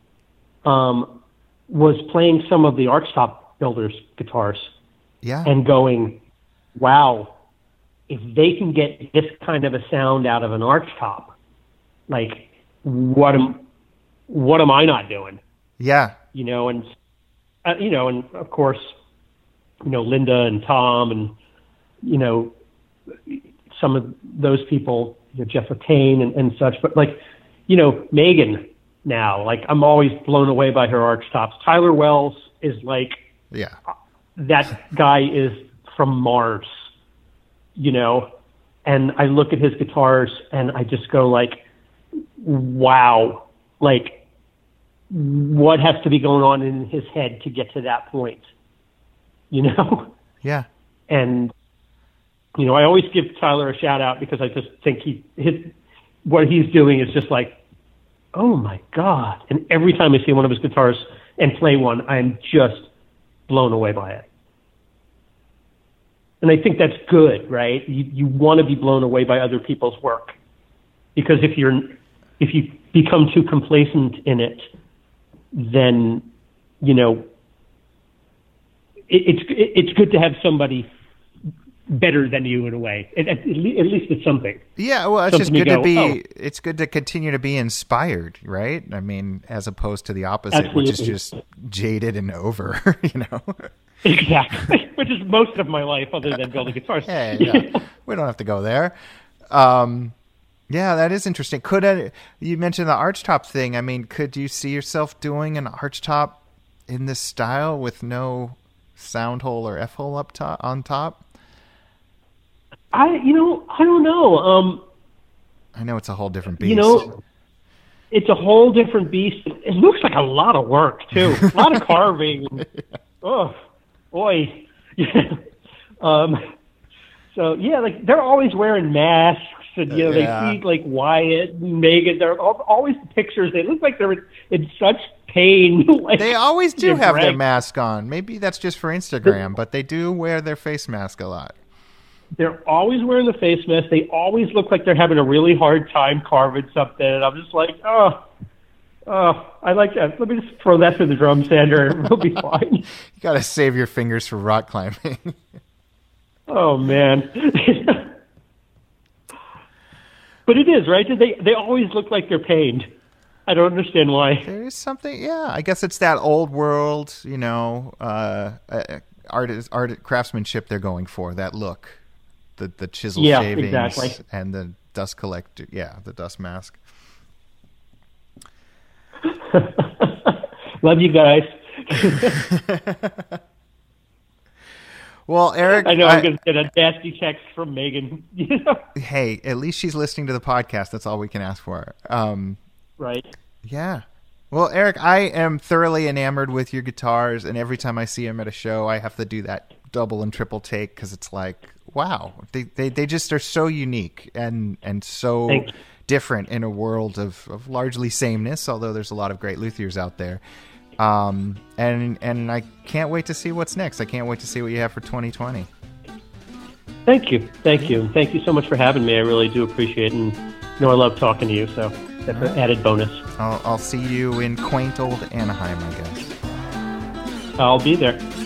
was playing some of the Archtop builders' guitars. Yeah. And going, wow, if they can get this kind of a sound out of an Archtop, like, what am I not doing? Yeah. And of course, Linda and Tom and, some of those people, Jeff O'Kane and such, but Megan now, like, I'm always blown away by her Archtops. Tyler Wells, is like, Yeah. that guy is from Mars, you know? And I look at his guitars and I just go like, wow, like what has to be going on in his head to get to that point, you know? Yeah. And, you know, I always give Tyler a shout out because I just think what he's doing is just like, oh my God. And every time I see one of his guitars and play one, I'm just blown away by it. And I think that's good, right? You want to be blown away by other people's work, because if you become too complacent in it, then, you know, it's good to have somebody better than you in a way. At least it's something. Yeah, well, it's something just good to be. oh. It's good to continue to be inspired, right? I mean, as opposed to the opposite, Absolutely. which is just jaded and over. You know. Exactly, which is most of my life, other than building guitars. Hey, yeah. We don't have to go there. Yeah, that is interesting. You mentioned the archtop thing. I mean, could you see yourself doing an archtop in this style with no sound hole or F hole on top? I don't know. I know it's a whole different beast. You know, it's a whole different beast. It looks like a lot of work too. A lot of carving. Oh, boy. So yeah, like they're always wearing masks, and you know they see like Wyatt and Megan. They're always pictures. They look like they're in such pain. Like, they always do have their mask on. Maybe that's just for Instagram, but they do wear their face mask a lot. They're always wearing the face mask. They always look like they're having a really hard time carving something. And I'm just like, oh, I like that. Let me just throw that through the drum sander and we'll be fine. You got to save your fingers for rock climbing. Oh, man. But it is, right? They always look like they're pained. I don't understand why. There is something, yeah. I guess it's that old world, you know, craftsmanship they're going for, that look. The chisel shavings exactly. And the dust collector. Yeah, the dust mask. Love you guys. Well, Eric, I know I'm going to get a nasty text from Megan. You know? Hey, at least she's listening to the podcast. That's all we can ask for. Right. Yeah. Well, Eric, I am thoroughly enamored with your guitars, and every time I see them at a show, I have to do that double and triple take because it's like, wow, they just are so unique and so different in a world of largely sameness, although there's a lot of great luthiers out there. And I can't wait to see what's next. I can't wait to see what you have for 2020. Thank you. Thank you so much for having me. I really do appreciate it. And you know, I love talking to you, so that's an added bonus. I'll see you in quaint old Anaheim, I guess. I'll be there.